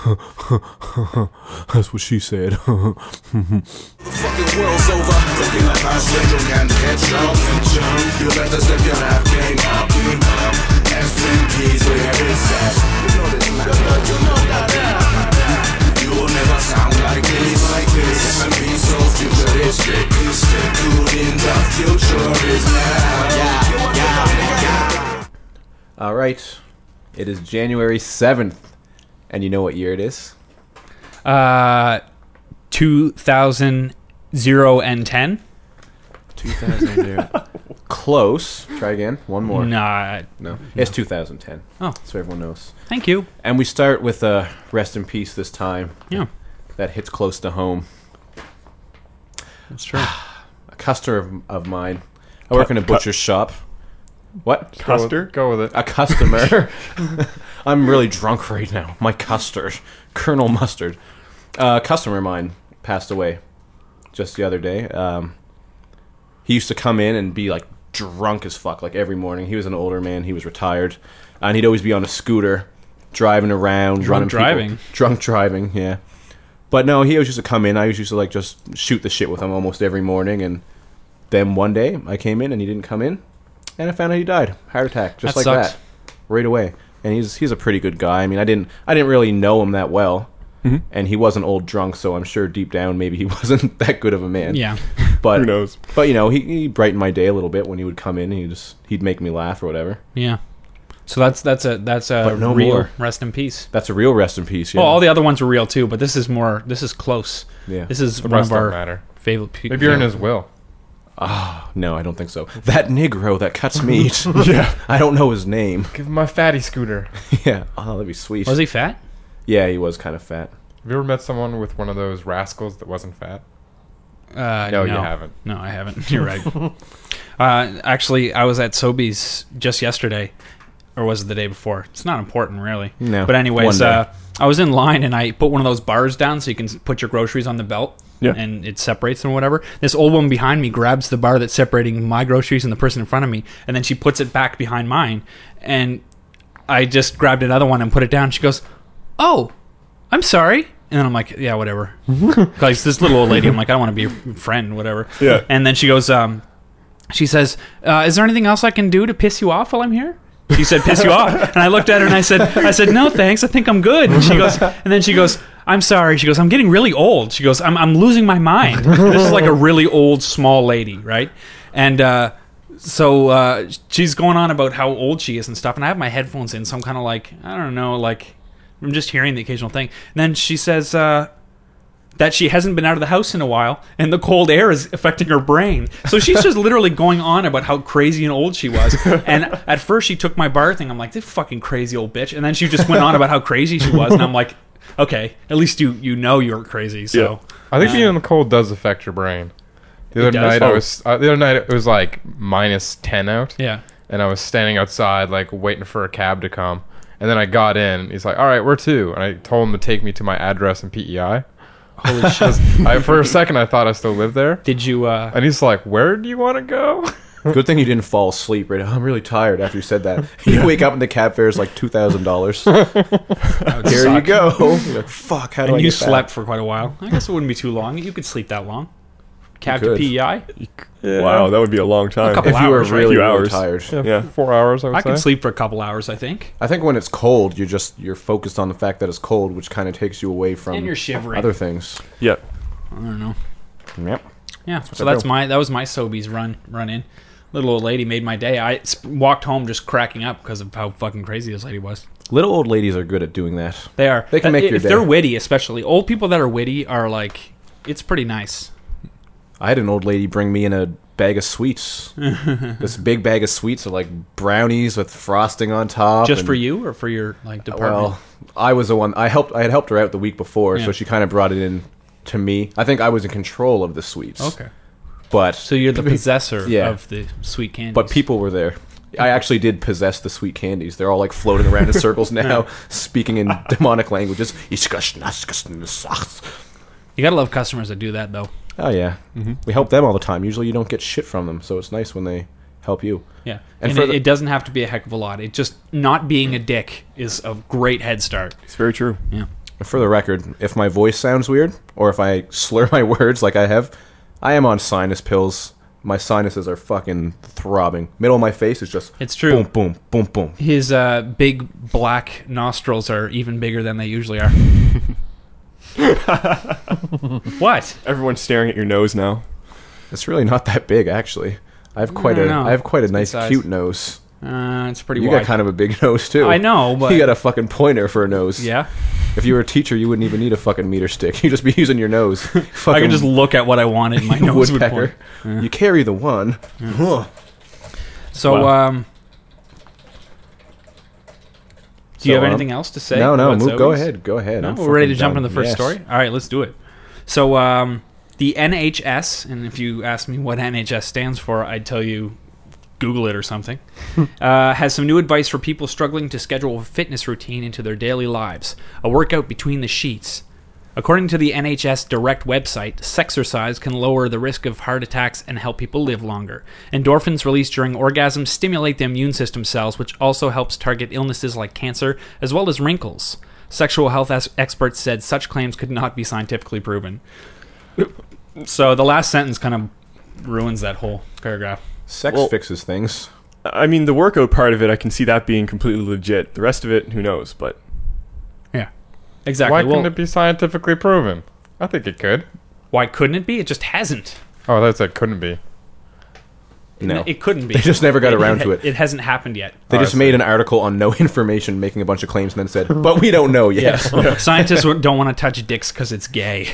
That's what she said. Fucking world's over. Looking like I swindle and headstrong. You better step your rap game up. SMP's where it's at. You know this, man. You know that. You will never sound like this. SMP so futuristic. Good in the future is now. Yeah. All right. It is January 7th. And you know what year it is? 2000 and 10. 2000. Close. Try again. One more. Nah. No. It's 2010. Oh. So everyone knows. Thank you. And we start with rest in peace this time. Yeah. That hits close to home. That's true. A customer of mine. I work in a butcher's shop. What? Custer? Go with it. A customer. I'm really drunk right now. My custard. Colonel Mustard. A customer of mine passed away just the other day. He used to come in and be like drunk as fuck like every morning. He was an older man. He was retired. And he'd always be on a scooter driving around. Drunk driving. Drunk driving, yeah. But no, he always used to come in. I used to like just shoot the shit with him almost every morning. And then one day I came in and he didn't come in. And I found out he died. Heart attack. Just That like sucks. that. Right away. And he's a pretty good guy. I mean, I didn't really know him that well. Mm-hmm. And he wasn't old drunk, so I'm sure deep down maybe he wasn't that good of a man. Yeah. But Who knows? But you know, he brightened my day a little bit when he would come in. He'd make me laugh or whatever. Yeah. So that's a But no real more. rest in peace. That's a real rest in peace. Yeah. Well, all the other ones were real too, but this is close. Yeah. This is The one rest of don't our matter. favorite people. Maybe you're in his will. No, I don't think so. That Negro that cuts meat. Yeah. I don't know his name. Give him my fatty scooter. Yeah. Oh, that'd be sweet. Was he fat? Yeah, he was kind of fat. Have you ever met someone with one of those rascals that wasn't fat? No, you haven't. No, I haven't. You're right. Actually, I was at Sobeys just yesterday, or was it the day before? It's not important, really. No. But anyways, One day. I was in line and I put one of those bars down so you can put your groceries on the belt. Yeah. And it separates them or whatever. This old woman behind me grabs the bar that's separating my groceries and the person in front of me, and then she puts it back behind mine. And I just grabbed another one and put it down. She goes, "Oh, I'm sorry." And then I'm like, "Yeah, whatever." Like this little old lady, I'm like, "I don't want to be your friend, whatever." Yeah. And then she goes, she says, "Is there anything else I can do to piss you off while I'm here?" She said, "Piss you off?" And I looked at her and I said, "No, thanks. I think I'm good." And then she goes, "I'm sorry." She goes, "I'm getting really old." She goes, I'm losing my mind." This is like a really old, small lady, right? And so she's going on about how old she is and stuff. And I have my headphones in, so I'm kind of like, I don't know, like I'm just hearing the occasional thing. And then she says that she hasn't been out of the house in a while, and the cold air is affecting her brain. So she's just literally going on about how crazy and old she was. And at first she took my bar thing. I'm like, this fucking crazy old bitch. And then she just went on about how crazy she was. And I'm like, okay, at least you know you're crazy. So I think being in the cold does affect your brain. The It other does? night the other night it was like -10 out. yeah. And I was standing outside like waiting for a cab to come. And then I got in. He's like, "All right, where to?" And I told him to take me to my address in PEI. Holy shit. For a second, I thought I still lived there. Did you And he's like, "Where do you want to go?" Good thing you didn't fall asleep. Right? I'm really tired after you said that. You wake up and the cab fare is like $2,000. Here you go. You're like, fuck, how do I And you get back? slept for quite a while. I guess it wouldn't be too long. You could sleep that long. Cab to could. PEI. Wow, that would be a long time. couple If you were hours, right? really, Few really hours. tired. Yeah, 4 hours. I would I say. could sleep for a couple hours, I think. I think when it's cold, you're focused on the fact that it's cold, which kind of takes you away from And you're shivering. other things. Yeah. I don't know. Yep. Yeah, so that was my Sobeys run in. Little old lady made my day. I walked home just cracking up because of how fucking crazy this lady was. Little old ladies are good at doing that. They are. They can make your if day. they're witty, especially old people that are witty are like, it's pretty nice. I had an old lady bring me in a bag of sweets. This big bag of sweets are like brownies with frosting on top. Just and- for you or for your like department? Well, I was the one. I had helped her out the week before, Yeah. so she kind of brought it in to me. I think I was in control of the sweets. Okay. But So you're the possessor Yeah. of the sweet candies. But people were there. I actually did possess the sweet candies. They're all like floating around in circles now, speaking in demonic languages. You gotta love customers that do that, though. Oh yeah, we help them all the time. Usually, you don't get shit from them, so it's nice when they help you. Yeah, And and for it doesn't have to be a heck of a lot. It just not being a dick is a great head start. It's very true. Yeah, For the record, if my voice sounds weird, or if I slur my words like I have, I am on sinus pills. My sinuses are fucking throbbing. Middle of my face is just... It's true. Boom, boom, boom, boom. His big black nostrils are even bigger than they usually are. What? Everyone's staring at your nose now. It's really not that big, actually. I have quite don't know. a nice, size. cute nose. It's pretty You wide. got kind of a big nose, too. I know, but... You got a fucking pointer for a nose. Yeah? If you were a teacher, you wouldn't even need a fucking meter stick. You'd just be using your nose. I could just look at what I wanted. My nose would woodpecker. point. You carry the one. Ugh. So, Wow. do you have So, anything else to say? No, about go Zoe's? ahead. Go ahead. No, I'm we're ready to fucking jump done. into the first Yes. story? All right, let's do it. So, the NHS, and if you ask me what NHS stands for, I'd tell you Google it or something, has some new advice for people struggling to schedule a fitness routine into their daily lives. A workout between the sheets. According to the NHS Direct website, sexercise can lower the risk of heart attacks and help people live longer. Endorphins released during orgasm stimulate the immune system cells, which also helps target illnesses like cancer, as well as wrinkles. Sexual health experts said such claims could not be scientifically proven. So the last sentence kind of ruins that whole paragraph. Sex Well- fixes things. I mean, the workout part of it, I can see that being completely legit. The rest of it, who knows? But Yeah, exactly. Why Well, couldn't it be scientifically proven? I think it could. why couldn't it be? It just hasn't. Oh, that's it. Couldn't be. No. It couldn't be. They just never got around to it. It hasn't happened yet. They Oh, just I made see. an article on no information, making a bunch of claims, and then said, "But we don't know yet." Scientists don't want to touch dicks because it's gay.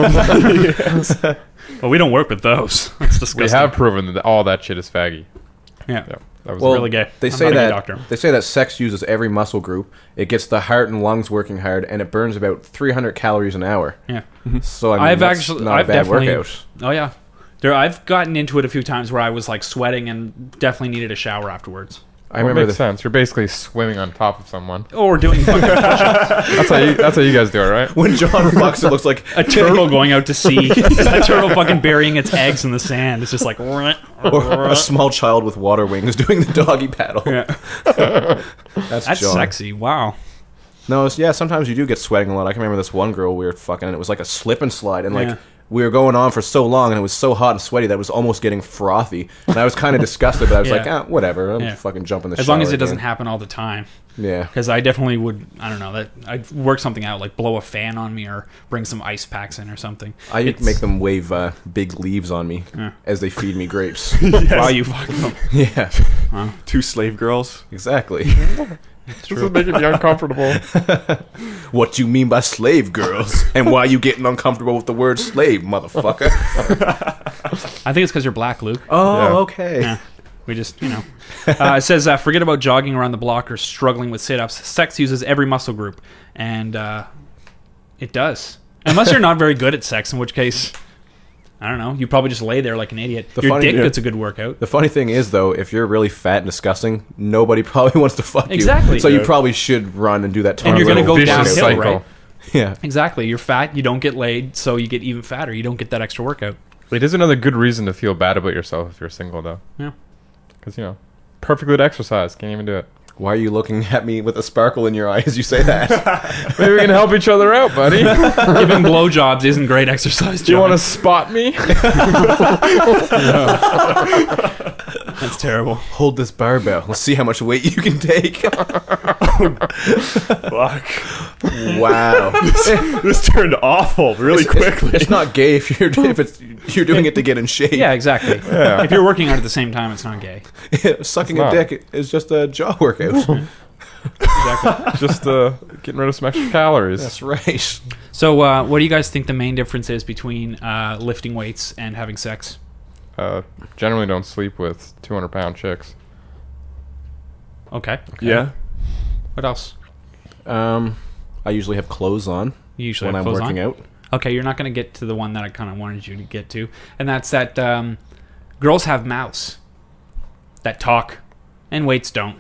Well, we don't work with those. That's We disgusting. have proven that all that shit is faggy. Yeah. Yeah, that was Well, really gay. They I'm say not a gay that doctor. they say that sex uses every muscle group. It gets the heart and lungs working hard, and it burns about 300 calories an hour. Yeah. So I mean, I've that's actually, not I've a bad definitely. workout. Oh yeah, I've gotten into it a few times where I was like sweating and definitely needed a shower afterwards, I Well, it remember makes sense. You're basically swimming on top of someone. or doing fucking That's how you guys do it, right? when John fucks, it looks like a turtle going out to sea, a turtle fucking burying its eggs in the sand. It's just like, or a small child with water wings doing the doggy paddle. yeah. That's That's John. sexy. Wow. No, yeah, sometimes you do get sweating a lot. I can remember this one girl we were fucking, and it was like a slip and slide, and like Yeah. we were going on for so long, and it was so hot and sweaty that it was almost getting frothy. And I was kind of disgusted, but I was Yeah. like, whatever, I'm Yeah. fucking jumping the As shower long as it doesn't again. happen all the time. Yeah. Because I definitely would, I don't know, that I'd work something out, like blow a fan on me or bring some ice packs in or something. I It's- make them wave big leaves on me Yeah. as they feed me grapes. While you fuck them. Yeah, 2 slave girls. exactly. This is making me uncomfortable. What do you mean by slave girls? And why you getting uncomfortable with the word slave, motherfucker? I think it's because you're black, Luke. Oh, Yeah. okay. Yeah. We just, it says, forget about jogging around the block or struggling with sit-ups. Sex uses every muscle group. And it does. Unless you're not very good at sex, in which case, I don't know, you probably just lay there like an idiot. The Your funny- dick yeah. gets a good workout. The funny thing is, though, if you're really fat and disgusting, nobody probably wants to fuck you. Exactly. So you Yeah. probably should run and do that. And you're gonna go Vicious downhill, cycle. right? Yeah. Exactly. You're fat, you don't get laid, so you get even fatter. You don't get that extra workout. It is another good reason to feel bad about yourself if you're single, though. Yeah. Because, perfectly good exercise. Can't even do it. Why are you looking at me with a sparkle in your eye as you say that? Maybe we can help each other out, buddy. Do Giving blowjobs isn't great exercise, you John. want to spot me? That's terrible. Hold this barbell. Let's see how much weight you can take. Fuck. Wow. This turned awful really quickly. It's not gay if you're doing it to get in shape. Yeah, exactly. If you're working out at the same time, it's not gay. Sucking It's a not. dick is just a jaw workout. Just getting rid of some extra calories. That's right. So, what do you guys think the main difference is between lifting weights and having sex? Generally don't sleep with 200-pound chicks. Okay. Yeah. What else? I usually have clothes on You usually when have I'm clothes working on? out. Okay, you're not going to get to the one that I kind of wanted you to get to, and that's that girls have mouths that talk, and weights don't.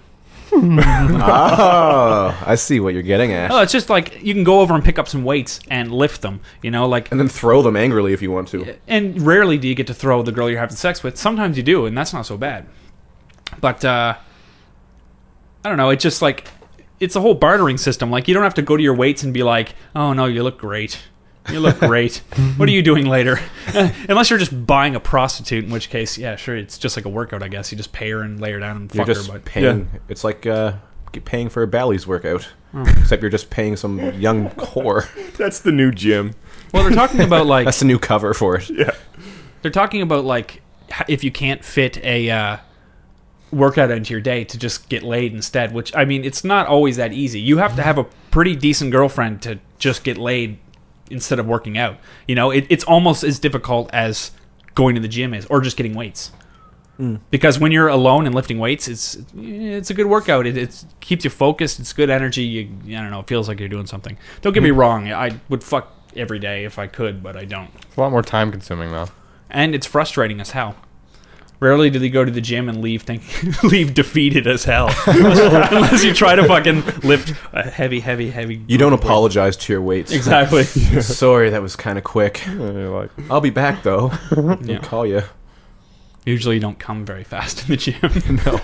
Oh, I see what you're getting at. Oh, it's just like you can go over and pick up some weights and lift them, like. And then throw them angrily if you want to. And rarely do you get to throw the girl you're having sex with. Sometimes you do, and that's not so bad. But I don't know. It's just like it's a whole bartering system. Like, you don't have to go to your weights and be like, oh no, you look great. You look great. What are you doing later? Unless you're just buying a prostitute, in which case, yeah, sure, it's just like a workout, I guess. You just pay her and lay her down and You're fuck just her. But paying. It's like paying for a Bally's workout, except you're just paying some young whore. That's the new gym. well, they're talking about like That's the new cover for it. Yeah. they're talking about like if you can't fit a workout into your day to just get laid instead. Which, I mean, it's not always that easy. You have to have a pretty decent girlfriend to just get laid instead of working out. You know, it's almost as difficult as going to the gym is, or just getting weights. Because when you're alone and lifting weights, it's a good workout. It keeps you focused. It's good energy. I don't know. It feels like you're doing something. Don't get me wrong. I would fuck every day if I could, but I don't. It's a lot more time consuming though. And it's frustrating as hell. Rarely do they go to the gym and leave leave defeated as hell. Unless you try to fucking lift a heavy. You don't apologize to your weights. Exactly. Sorry, that was kind of quick. You're like, I'll be back though. Yeah. I'll call you. Usually you don't come very fast in the gym. No.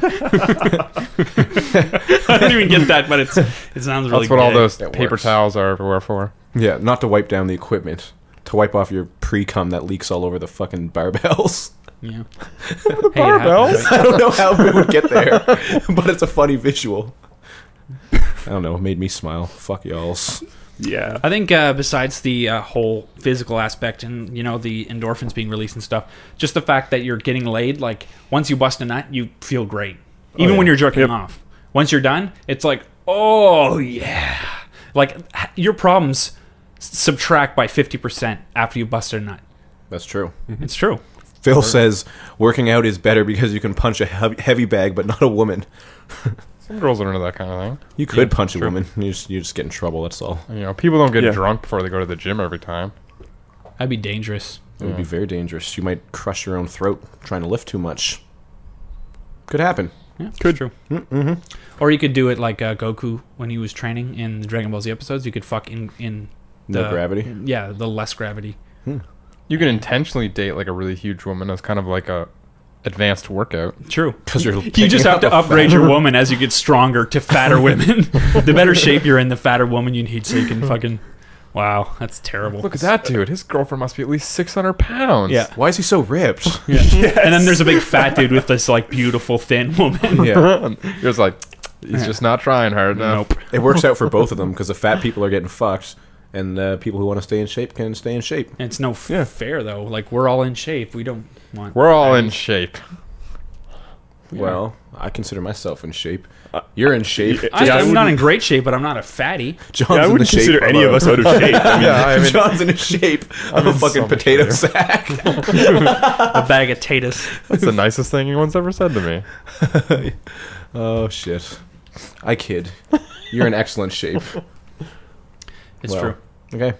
I don't even get that, but it sounds really that's what all gay. those That paper works. towels are everywhere for. Yeah, not to wipe down the equipment. To wipe off your pre-cum that leaks all over the fucking barbells. Yeah. barbells? I don't know how we would get there, but it's a funny visual. I don't know. It made me smile. Fuck y'alls. Yeah. I think besides the whole physical aspect and, you know, the endorphins being released and stuff, just the fact that you're getting laid, like, once you bust a nut, you feel great. Even when you're jerking Yep. off. Once you're done, it's like, oh, yeah. Like, your problems subtract by 50% after you bust a nut. That's true. It's true. Phil says working out is better because you can punch a heavy bag, but not a woman. Some girls are into that kind of thing. You could punch a woman. You just get in trouble. That's all. You know, people don't get Yeah. drunk before they go to the gym every time. That'd be dangerous. It would be very dangerous. You might crush your own throat trying to lift too much. Could happen. Yeah, could. True. Mm-hmm. Or you could do it like Goku when he was training in the Dragon Ball Z episodes. You could fuck in No the gravity. Yeah, the less gravity. You can intentionally date like a really huge woman as kind of like a advanced workout. True. Because you're You just have to upgrade your woman as you get stronger to fatter women. The better shape you're in, the fatter woman you need so you can fucking... Wow, that's terrible. Look at that dude. His girlfriend must be at least 600 pounds. Yeah. Why is he so ripped? Yeah. And then there's a big fat dude with this like beautiful thin woman. Yeah. You're just like, he's just not trying hard enough. Nope. It works out for both of them because the fat people are getting fucked, and people who want to stay in shape can stay in shape. It's no fair though. Like, we're all in shape. We don't want... We're all in shape. Well, I consider myself in shape. You're in shape. I'm not in great shape, but I'm not a fatty. John's Yeah, I in the wouldn't shape consider any of us out of shape. I mean, Yeah, I mean, John's in the shape of a in fucking so much potato shape. sack. A bag of taters. that's the nicest thing anyone's ever said to me. Oh shit! I kid. You're in excellent shape. It's Well, true. Okay.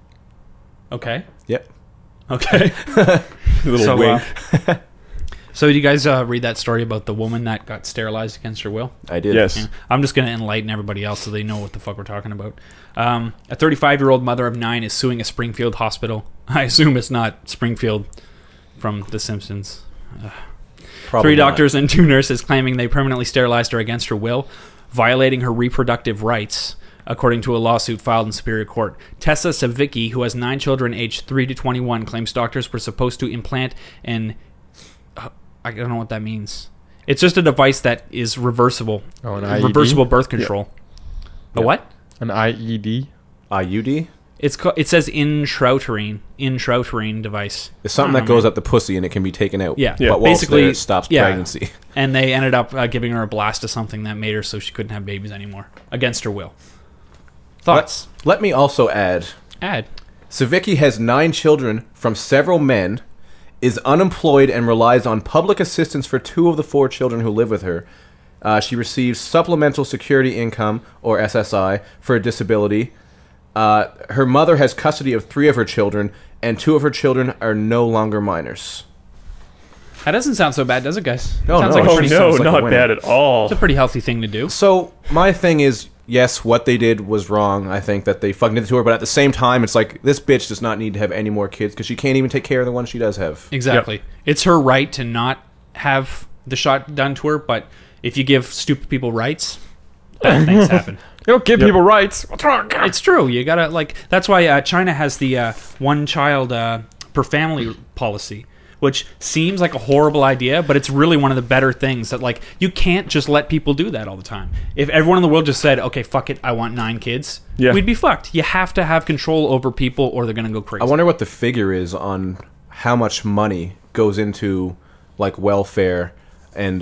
Okay. Yep. Okay. little So, wink. So did you guys read that story about the woman that got sterilized against her will? I did. Yes. Yeah. I'm just going to enlighten everybody else so they know what the fuck we're talking about. A 35-year-old mother of 9 is suing a Springfield hospital. I assume it's not Springfield from The Simpsons. Probably 3 not. doctors and 2 nurses claiming they permanently sterilized her against her will, violating her reproductive rights, according to a lawsuit filed in Superior Court. Tessa Savicki, who has 9 children aged 3 to 21, claims doctors were supposed to implant an... I don't know what that means. It's just a device that is reversible. Oh, an IED? Reversible birth control. A what? An IED? IUD It says intrauterine device. is something that goes up the pussy and it can be taken out. Yeah. But whilst Basically, there, it stops yeah. pregnancy. And they ended up giving her a blast of something that made her so she couldn't have babies anymore. Against her will. Thoughts? Let me also add, Add. Savicki has 9 children from several men, is unemployed and relies on public assistance for 2 of the 4 children who live with her. She receives supplemental security income, or SSI, for a disability. Her mother has custody of 3 of her children, and 2 of her children are no longer minors. That doesn't sound so bad, does it, guys? No, Sounds no. like a Oh pretty, no, sounds like a not winner. bad at all. it's a pretty healthy thing to do. So, my thing is, yes, what they did was wrong. I think that they fucking did it to her, but at the same time, it's like, this bitch does not need to have any more kids, because she can't even take care of the one she does have. Exactly. It's her right to not have the shot done to her, but if you give stupid people rights, bad things happen. You don't give people rights. What's wrong? It's true. You gotta that's why China has the one child per family policy, which seems like a horrible idea, but it's really one of the better things that like you can't just let people do that all the time. If everyone in the world just said, "Okay, fuck it, I want 9 kids," we'd be fucked. You have to have control over people, or they're gonna go crazy. I wonder what the figure is on how much money goes into like welfare and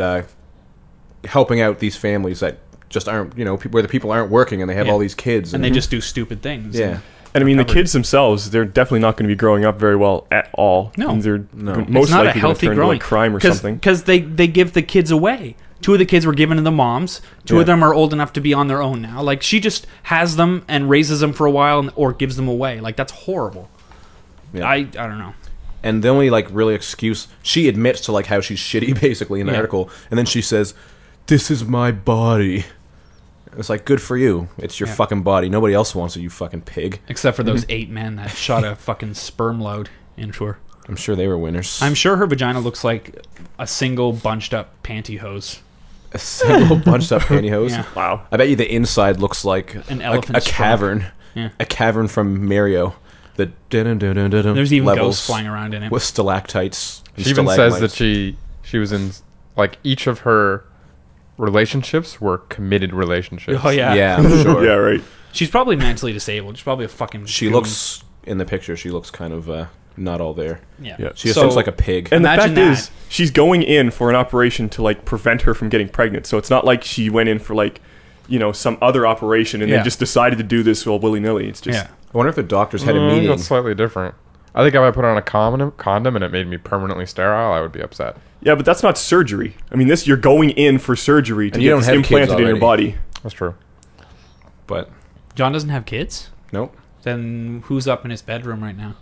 helping out these families that just aren't, where the people aren't working and they have all these kids and they just do stupid things. Yeah. And I mean, the kids themselves, they're definitely not going to be growing up very well at all. No. And they're most It's not a likely going healthy to turn to growing like crime or something. because they give the kids away. 2 of the kids were given to the moms. 2 of them are old enough to be on their own now. Like she just has them and raises them for a while, or gives them away. Like that's horrible. Yeah. I don't know. And the only like really excuse, she admits to like how she's shitty basically in the article, and then she says, "This is my body." It's like, good for you. It's your fucking body. Nobody else wants it, you fucking pig. Except for those 8 men that shot a fucking sperm load into her. I'm sure they were winners. I'm sure her vagina looks like a single bunched up pantyhose. A single bunched up pantyhose. Yeah. Wow. I bet you the inside looks like An a elephant's trunk. cavern. Yeah. A cavern from Mario. The There's even levels ghosts flying around in it. with stalactites. And She even says that stalagmites. she was in like each of her relationships were committed relationships. Oh yeah. Yeah, I'm sure. Yeah, right. She's probably mentally disabled. She's probably a fucking. She goon. looks, in the picture, she looks kind of not all there. Yeah. Yeah. She just So- looks like a pig. And the Imagine fact that. is, she's going in for an operation to like prevent her from getting pregnant. So it's not like she went in for like, some other operation and Yeah. then just decided to do this all willy nilly. It's just Yeah. I wonder if the doctors had a meeting. That's slightly different. I think if I put on a condom and it made me permanently sterile, I would be upset. yeah, but that's not surgery. I mean, you're going in for surgery to And you get don't this have kids implanted in your already. body. That's true. But, John doesn't have kids. nope. Then who's up in his bedroom right now?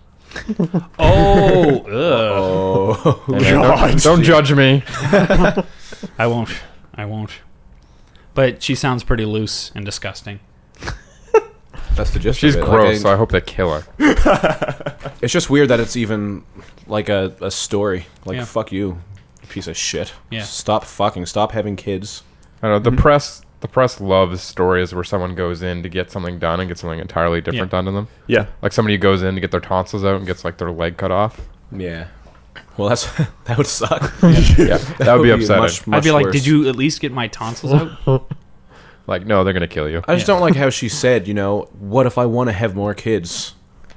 Oh, ugh. Oh. Don't judge me. I won't. But she sounds pretty loose and disgusting. That's the gist She's of it. gross, Like, so I hope they kill her. it's just weird that it's even like a story. Like, Yeah. fuck you, you piece of shit. Yeah. Stop fucking. Stop having kids. I don't know, the press loves stories where someone goes in to get something done and gets something entirely different done to them. Yeah. Like somebody goes in to get their tonsils out and gets like their leg cut off. Yeah. Well, that would suck. Yeah, that would be upsetting. Much I'd be like, worse. did you at least get my tonsils out? Like, no, they're gonna kill you. I just don't like how she said, what if I want to have more kids?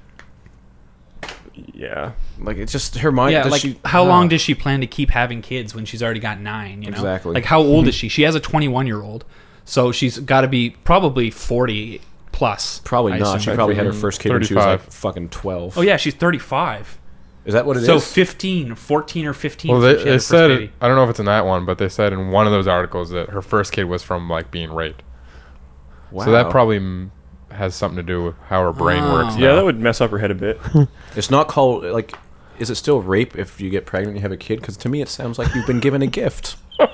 Yeah. Like, it's just her mind. Yeah, does like she, how long does she plan to keep having kids when she's already got 9? You know, Exactly. Like how old is she? She has a 21-year-old, so she's got to be probably 40 plus. Probably I not. assume. She probably had her first kid when she was 35. like fucking 12. Oh yeah, she's 35. Is that what it is? So 14 or 15. Well, when she they had her first said, baby. I don't know if it's in that one, but they said in one of those articles that her first kid was from like being raped. Wow. So that probably has something to do with how her brain Oh. works. Yeah, now. that would mess up her head a bit. It's not called, like, is it still rape if you get pregnant and you have a kid? Because to me it sounds like you've been given a gift. Wow,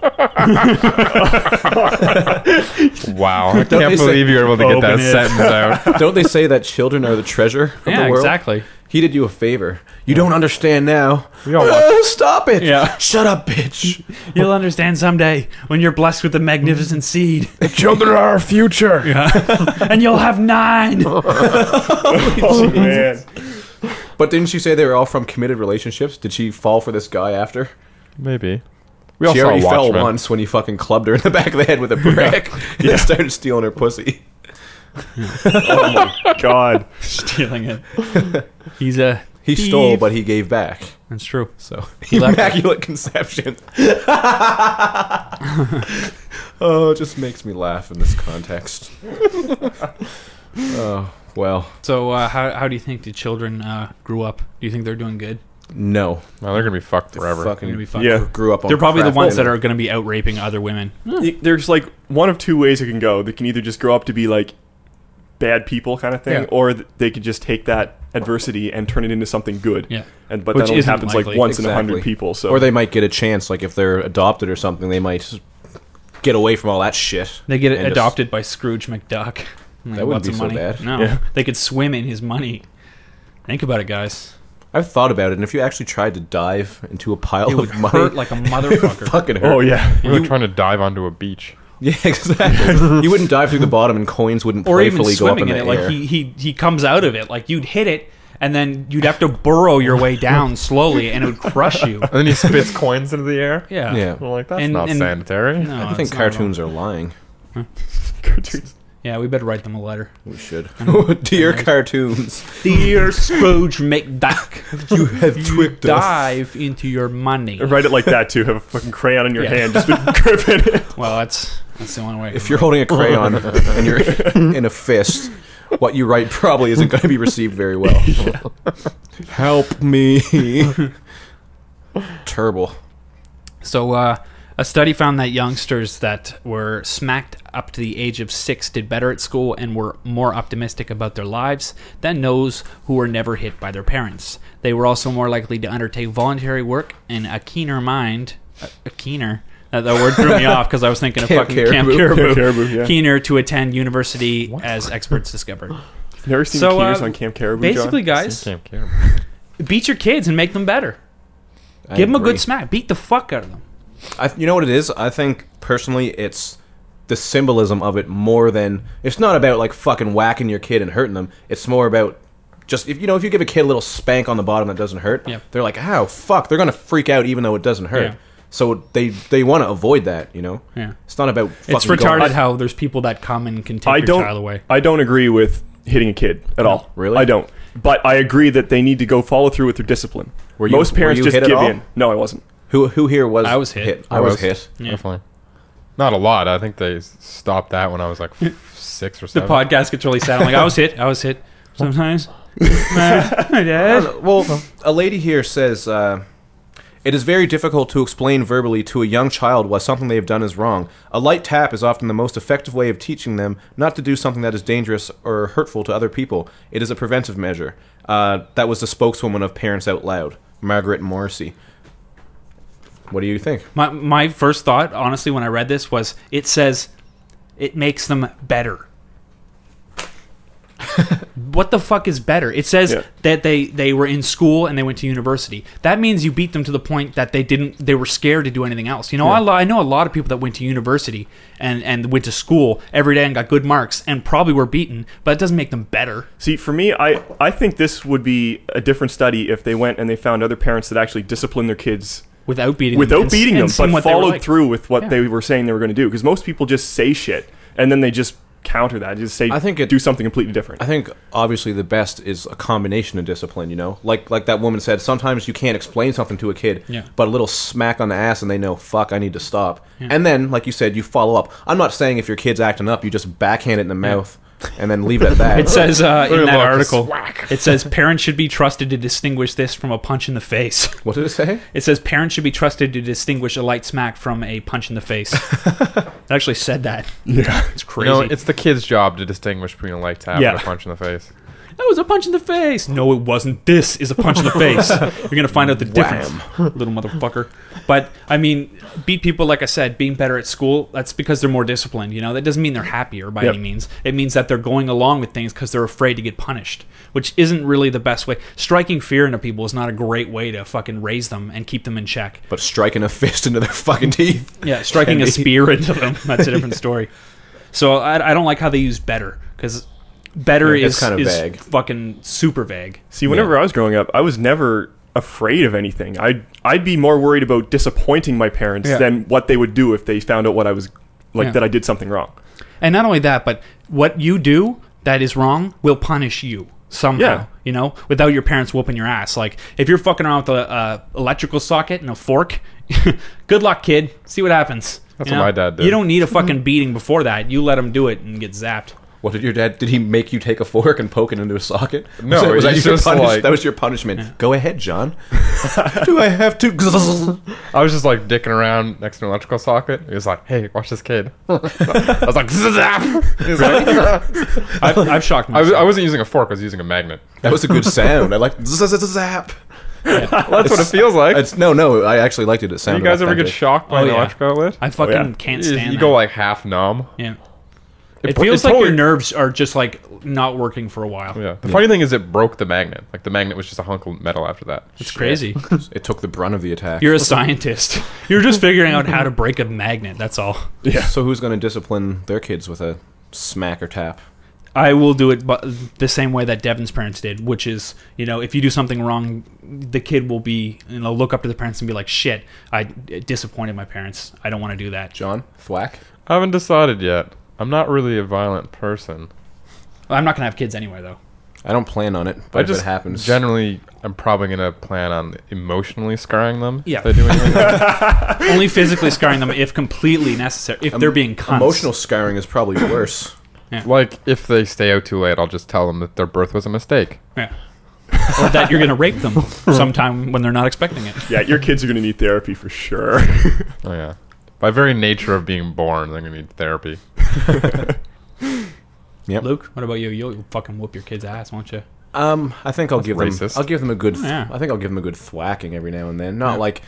I they can't say- believe you were able to get that Open it. sentence out. Don't they say that children are the treasure of Yeah, the world? exactly. He did you a favor. You don't understand now. We all want- Stop it. Yeah. Shut up, bitch. You'll understand someday when you're blessed with a magnificent seed, Children are our future. and you'll have 9. Oh, man. But didn't she say they were all from committed relationships? Did she fall for this guy after? Maybe. We all She saw already fell Watchmen. once when he fucking clubbed her in the back of the head with a brick and then started stealing her pussy. God. Stealing it. He's a He thief. stole, but he gave back. That's true. So left immaculate conception. Oh, it just makes me laugh in this context. Oh well, So how do you think the children grew up? Do you think they're doing good? no. No, they're gonna be fucked forever. Fucking They're gonna be fucked. Yeah. grew up on. They're probably the craft ones that and- are going to be out raping other women. There's like one of two ways it can go. They can either just grow up to be like bad people kind of thing, Yeah. or they could just take that adversity and turn it into something good. Yeah. But Which that only isn't happens likely. like once in Exactly. 100 people. So Or they might get a chance, like if they're adopted or something, they might get away from all that shit. They get and just- adopted by Scrooge McDuck. Like, That wouldn't lots be of so money. bad. No, Yeah. they could swim in his money. Think about it, guys. I've thought about it, and if you actually tried to dive into a pile It would of money, hurt like a it would motherfucker. fucking hurt. Oh yeah. We were trying to dive onto a beach. Yeah, exactly. You wouldn't dive through the bottom, and coins wouldn't Or even playfully go up swimming in in the it. air. Like he comes out of it. Like you'd hit it, and then you'd have to burrow your way down slowly, and it would crush you. And then he spits coins into the air. Yeah. Yeah. Well, like, that's And- not and- sanitary. No, I it's think not at all. cartoons are lying. Cartoons. Yeah, we better write them a letter. We should. Dear cartoons, Dear Scrooge McDuck, you have twicked us. dive into your money. Write it like that too. Have a fucking crayon in your Yeah. hand, just gripping it. Well, that's the only way. If you're holding a crayon and you're in a fist, what you write probably isn't going to be received very well. Help me. Terrible. So, a study found that youngsters that were smacked up to the age of 6 did better at school and were more optimistic about their lives than those who were never hit by their parents. They were also more likely to undertake voluntary work and a keener mind. A keener. That word threw me off because I was thinking of Camp fucking Camp Caribou. Caribou. Camp Caribou, yeah. Keener to attend university, as experts discovered. Never seen So, Keeners on Camp Caribou, Basically, John? guys, Can't care. beat your kids and make them better. I Give them a agree. good smack. Beat the fuck out of them. You know what it is? I think personally, it's the symbolism of it more than it's not about like fucking whacking your kid and hurting them. It's more about just if you give a kid a little spank on the bottom that doesn't hurt, Yeah. they're like, "Ow, fuck!" They're gonna freak out even though it doesn't hurt. Yeah. So they want to avoid that. Yeah. It's not about. It's fucking retarded going- how there's people that come and can take I your don't. child away. I don't agree with hitting a kid at all. Really? I don't. But I agree that they need to go follow through with their discipline. Were you- Most parents were you just hit at give all? in. No, I wasn't. Who here was? I was hit. I was hit. Yeah. Definitely. Not a lot. I think they stopped that when I was like 6 or The 7. podcast gets really sad. I'm like, I was hit. Sometimes. My dad. Well, a lady here says it is very difficult to explain verbally to a young child why something they have done is wrong. A light tap is often the most effective way of teaching them not to do something that is dangerous or hurtful to other people. It is a preventive measure. That was the spokeswoman of Parents Out Loud, Margaret Morrissey. What do you think? My first thought, honestly, when I read this was it says it makes them better. What the fuck is better? It says Yeah. that they were in school and they went to university. That means you beat them to the point that they were scared to do anything else. You know, I know a lot of people that went to university and went to school every day and got good marks and probably were beaten, but it doesn't make them better. See, for me, I think this would be a different study if they went and they found other parents that actually disciplined their kids Without beating them. without and- beating and them, seeing but what they were followed like. through with what Yeah. they were saying they were going to do. Because most people just say shit and then they just counter that. Just say, I think do something completely different. I think obviously the best is a combination of discipline, like that woman said, sometimes you can't explain something to a kid, Yeah. but a little smack on the ass and they know, fuck, I need to stop. And then, like you said, you follow up. I'm not saying if your kid's acting up, you just backhand it in the mouth and then leave it at that. It says in that Look, article, swack. it says parents should be trusted to distinguish this from a punch in the face. What did it say? It says parents should be trusted to distinguish a light smack from a punch in the face. It actually said that. Yeah. It's You crazy. know, it's the kid's job to distinguish between a light tap Yeah. and a punch in the face. That was a punch in the face. No, it wasn't. This is a punch in the face. You're going to find out the difference, little motherfucker. But, I mean, beat people, like I said, being better at school, that's because they're more disciplined. That doesn't mean they're happier by Yep. any means. It means that they're going along with things because they're afraid to get punished, which isn't really the best way. Striking fear into people is not a great way to fucking raise them and keep them in check. But striking a fist into their fucking teeth. Yeah, striking a Can be. spear into them, that's a different story. So I don't like how they use better, because better Yeah, it's is kind of is vague. fucking super vague. See, whenever I was growing up, I was never afraid of anything. I'd be more worried about disappointing my parents Yeah. than what they would do if they found out what I was like Yeah. that I did something wrong. And not only that, but what you do that is wrong will punish you somehow. Yeah. Without your parents whooping your ass. Like if you're fucking around with a electrical socket and a fork, good luck, kid. See what happens. That's You what know? my dad did. You don't need a fucking beating before that. You let him do it and get zapped. What did your dad? Did he make you take a fork and poke it into a socket? No, was that he's your just punish- like- that was your punishment. Go ahead, John. Do I have to? I was just like dicking around next to an electrical socket. He was like, "Hey, watch this kid." I was like, "Zap!" He was like- I've shocked I myself. wasn't using a fork. I was using a magnet. That was a good sound. I like zap. That's what it feels like. It's no. I actually liked it. It You sounded. guys ever get authentic. shocked by Oh, an yeah. electrical outlet? I fucking yeah. can't You stand you that. go like half numb. Yeah. It feels like totally- your nerves are just like not working for a while. Yeah. The funny thing is, it broke the magnet. Like the magnet was just a hunk of metal after that. It's crazy. It took the brunt of the attack. You're a scientist. You're just figuring out how to break a magnet. That's all. Yeah. So who's going to discipline their kids with a smack or tap? I will do it the same way that Devin's parents did, which is, if you do something wrong, the kid will be, look up to the parents and be like, shit, I disappointed my parents. I don't want to do that. John, thwack. I haven't decided yet. I'm not really a violent person. I'm not going to have kids anyway, though. I don't plan on it, but I if just it happens, generally, I'm probably gonna plan on emotionally scarring them. Yeah. If they do anything. Only physically scarring them if completely necessary. If they're being cunts. emotional scarring is probably worse. Like if they stay out too late, I'll just tell them that their birth was a mistake. Yeah. Or that you're going to rape them sometime when they're not expecting it. Yeah, your kids are going to need therapy for sure. Oh yeah. By very nature of being born, they're gonna need therapy. Yep. Luke, what about you? You'll fucking whoop your kid's ass, won't you? I think I'll give racist. them. I'll give them a good. Yeah. I think I'll give them a good thwacking every now and then. Not like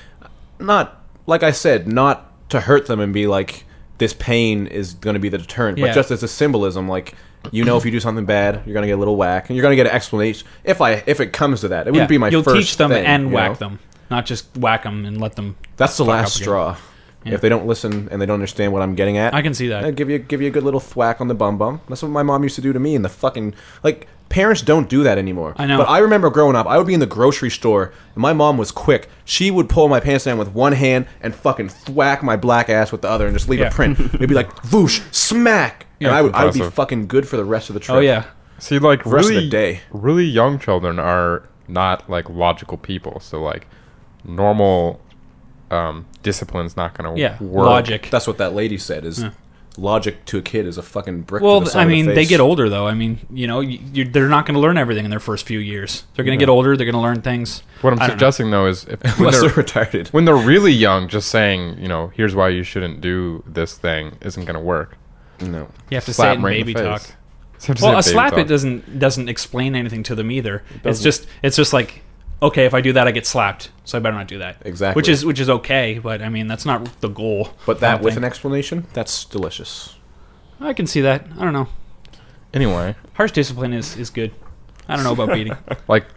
I said, not to hurt them and be like this pain is going to be the deterrent, Yeah. but just as a symbolism, like if you do something bad, you're going to get a little whack, and you're going to get an explanation. If it comes to that, it wouldn't be my You'll first teach them thing, and you whack know? them, not just whack them and let them. That's the fuck last up again. straw. Yeah. If they don't listen and they don't understand what I'm getting at, I can see that. I'll give you a good little thwack on the bum. That's what my mom used to do to me. And the fucking parents don't do that anymore. I know. But I remember growing up, I would be in the grocery store and my mom was quick. She would pull my pants down with one hand and fucking thwack my black ass with the other and just leave Yeah. a print. It'd be like whoosh, smack, and Yeah, I would be impressive. fucking good for the rest of the trip. Oh yeah, See, like rest of really, the day. really young children are not like logical people. So like normal discipline's not gonna yeah. work. Logic. That's what that lady said. Is logic to a kid is a fucking brick. Well, to the side I of the mean, they face. get older though. I mean, they're not going to learn everything in their first few years. They're going to get older. They're going to learn things. What I'm I don't know. suggesting though is if when Unless they're they're, retarded. when they're really young, just saying, here's why you shouldn't do this thing isn't gonna work. No. You have to say Slap it in right baby the talk. face. You have to Well, a say slap baby it talk. doesn't explain anything to them either. It's doesn't. just like, okay, if I do that, I get slapped, so I better not do that. Exactly. Which is okay, but I mean that's not the goal. But I that don't with think. an explanation, that's delicious. I can see that. I don't know. Anyway, Harsh discipline is good. I don't know about beating. like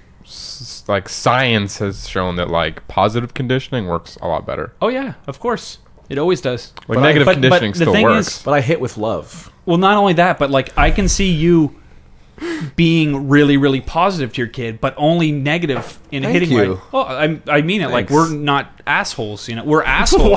like science has shown that like positive conditioning works a lot better. Oh yeah, of course, it always does. Like But negative but conditioning the still thing works. is- But I hit with love. Well, not only that, but like I can see you being really, really positive to your kid, but only negative in a Thank hitting you. way. Oh, I mean it. Like Thanks. we're not assholes, We're assholes.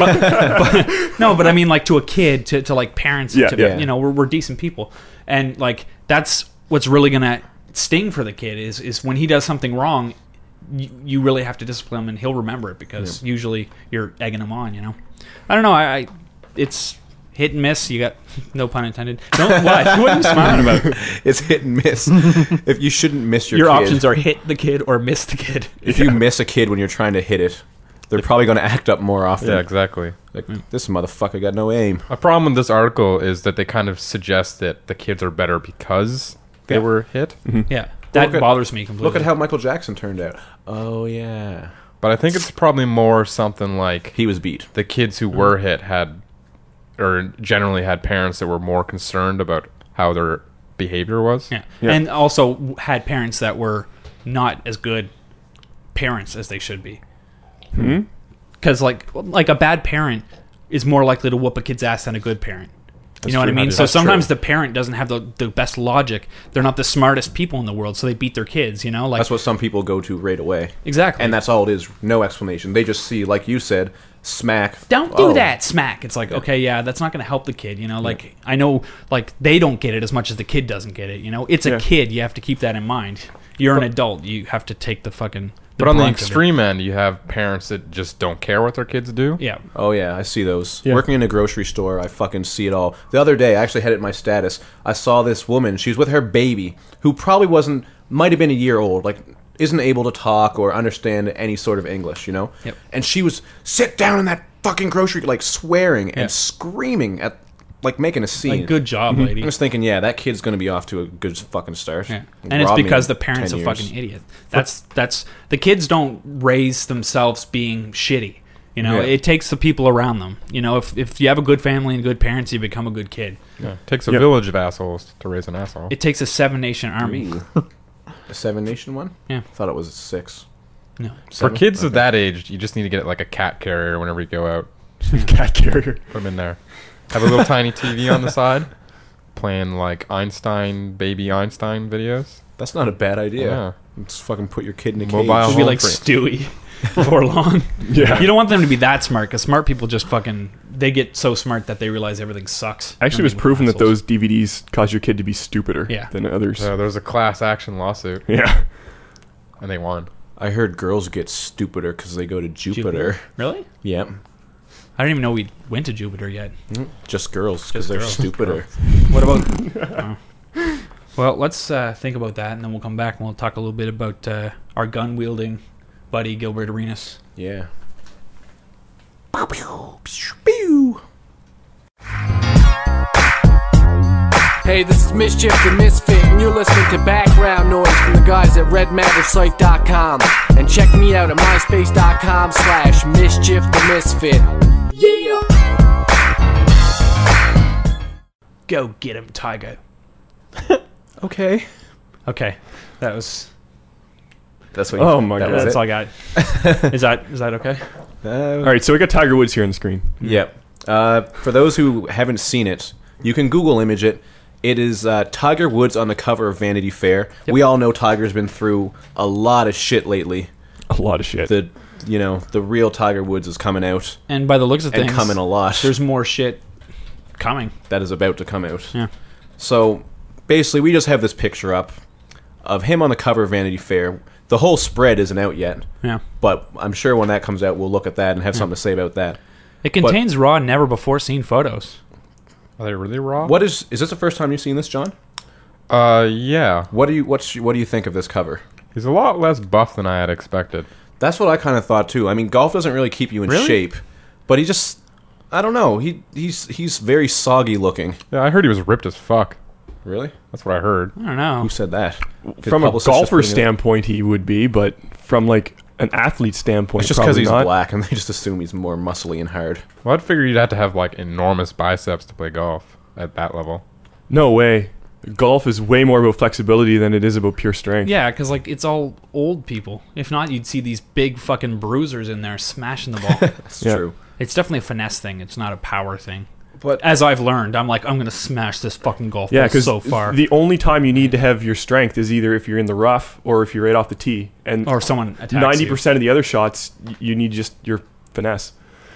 but I mean like to a kid, to like parents, Yeah, to, yeah. we're decent people, and like that's what's really gonna sting for the kid is when he does something wrong. You really have to discipline him, and he'll remember it because usually you're egging him on. I don't know. I it's hit and miss. You got no pun intended. No, what? What are you smiling about? It's hit and miss. If you shouldn't miss your Your kid. options are hit the kid or miss the kid. If you miss a kid when you're trying to hit it, they're probably going to act up more often. Yeah, exactly. Like, this motherfucker got no aim. A problem with this article is that they kind of suggest that the kids are better because they were hit. Yeah, that Look at- bothers me completely. Look at how Michael Jackson turned out. Oh, yeah. But I think it's probably more something like He was beat. the kids who were hit had, or generally had parents that were more concerned about how their behavior was. Yeah. Yeah. And also had parents that were not as good parents as they should be. Because like a bad parent is more likely to whoop a kid's ass than a good parent. You know what I true. mean? That's So sometimes true. the parent doesn't have the best logic. They're not the smartest people in the world, so they beat their kids. Like That's what some people go to right away. exactly. And that's all it is. No explanation. They just see, like you said, smack. Don't do Oh. that, smack. It's like, okay, yeah, that's not going to help the kid, Like, I know, like, they don't get it as much as the kid doesn't get it, It's a Yeah. kid. You have to keep that in mind. You're an adult. You have to take the fucking... But on the brunt of it. extreme end, you have parents that just don't care what their kids do. Yeah. Oh, yeah, I see those. Yeah. Working in a grocery store, I fucking see it all. The other day, I actually had it in my status. I saw this woman. She was with her baby, who probably might have been a year old, like, isn't able to talk or understand any sort of English, Yep. And she was, sit down in that fucking grocery, like, swearing Yeah. and screaming at, like, making a scene. Like, good job, lady. I was thinking, yeah, that kid's going to be off to a good fucking start. Yeah. And it's Rob me because in the parent's 10 a years. fucking idiot. That's the kids don't raise themselves being shitty. You know, Yeah. it takes the people around them. You know, if you have a good family and good parents, you become a good kid. Yeah. It takes a Yep. village of assholes to raise an asshole. It takes a 7-nation army. A 7-nation one? Yeah. Thought it was a 6. No. For 7? kids of that age, you just need to get like a cat carrier whenever you go out. Cat carrier. Put them in there. Have a little tiny TV on the side, playing like baby Einstein videos. That's not a bad idea. Yeah. Just fucking put your kid in a Mobile cage. It'll be home like free. Stewie before long. Yeah. You don't want them to be that smart, because smart people just fucking, they get so smart that they realize everything sucks. Actually, it was proven that those DVDs cause your kid to be stupider Yeah. than others. There was a class action lawsuit, Yeah. and they won. I heard girls get stupider because they go to Jupiter. Really? Yeah. I didn't even know we went to Jupiter yet. Just girls because Just they're girls. stupider. What about... Well, let's think about that, and then we'll come back and we'll talk a little bit about our gun-wielding buddy, Gilbert Arenas. Yeah. Pew, pew, pew, pew. Hey, this is Mischief the Misfit, and you're listening to background noise from the guys at RedMatterSite.com. And check me out at MySpace.com/Mischief the Misfit. Yeah! Go get him, Tiger. Okay. Okay, that was... That's what. Oh my that God. was That's it? all I got. Is that okay? All right, so we got Tiger Woods here on the screen. Yep. For those who haven't seen it, you can Google image it. It is Tiger Woods on the cover of Vanity Fair. We all know Tiger's been through a lot of shit lately. A lot of shit. The real Tiger Woods is coming out And by the looks of and things, coming a lot. there's more shit coming. That is about to come out. Yeah. So basically, we just have this picture up of him on the cover of Vanity Fair. The whole spread isn't out yet, Yeah. but I'm sure when that comes out, we'll look at that and have something to say about that. It contains raw, never-before-seen photos. Are they really raw? What is this the first time you've seen this, John? Yeah. What do you think of this cover? He's a lot less buff than I had expected. That's what I kind of thought too. I mean, golf doesn't really keep you in Really? shape, but he just, I don't know. He's very soggy looking. Yeah, I heard he was ripped as fuck. Really? That's what I heard. I don't know. Who said that? His From a publicist just golfer putting it- standpoint, he would be, but from like an athlete standpoint, It's just because probably he's not. black, and they just assume he's more muscly and hard. Well, I'd figure you'd have to have like enormous biceps to play golf at that level. No way. Golf is way more about flexibility than it is about pure strength. Yeah, because like it's all old people. If not, you'd see these big fucking bruisers in there smashing the ball. That's Yeah. true. It's definitely a finesse thing. It's not a power thing. But As I've learned, I'm like, I'm gonna smash this fucking golf Yeah, ball because so far. the only time you need to have your strength is either if you're in the rough or if you're right off the tee. And Or someone attacks 90% of the other shots, you need just your finesse.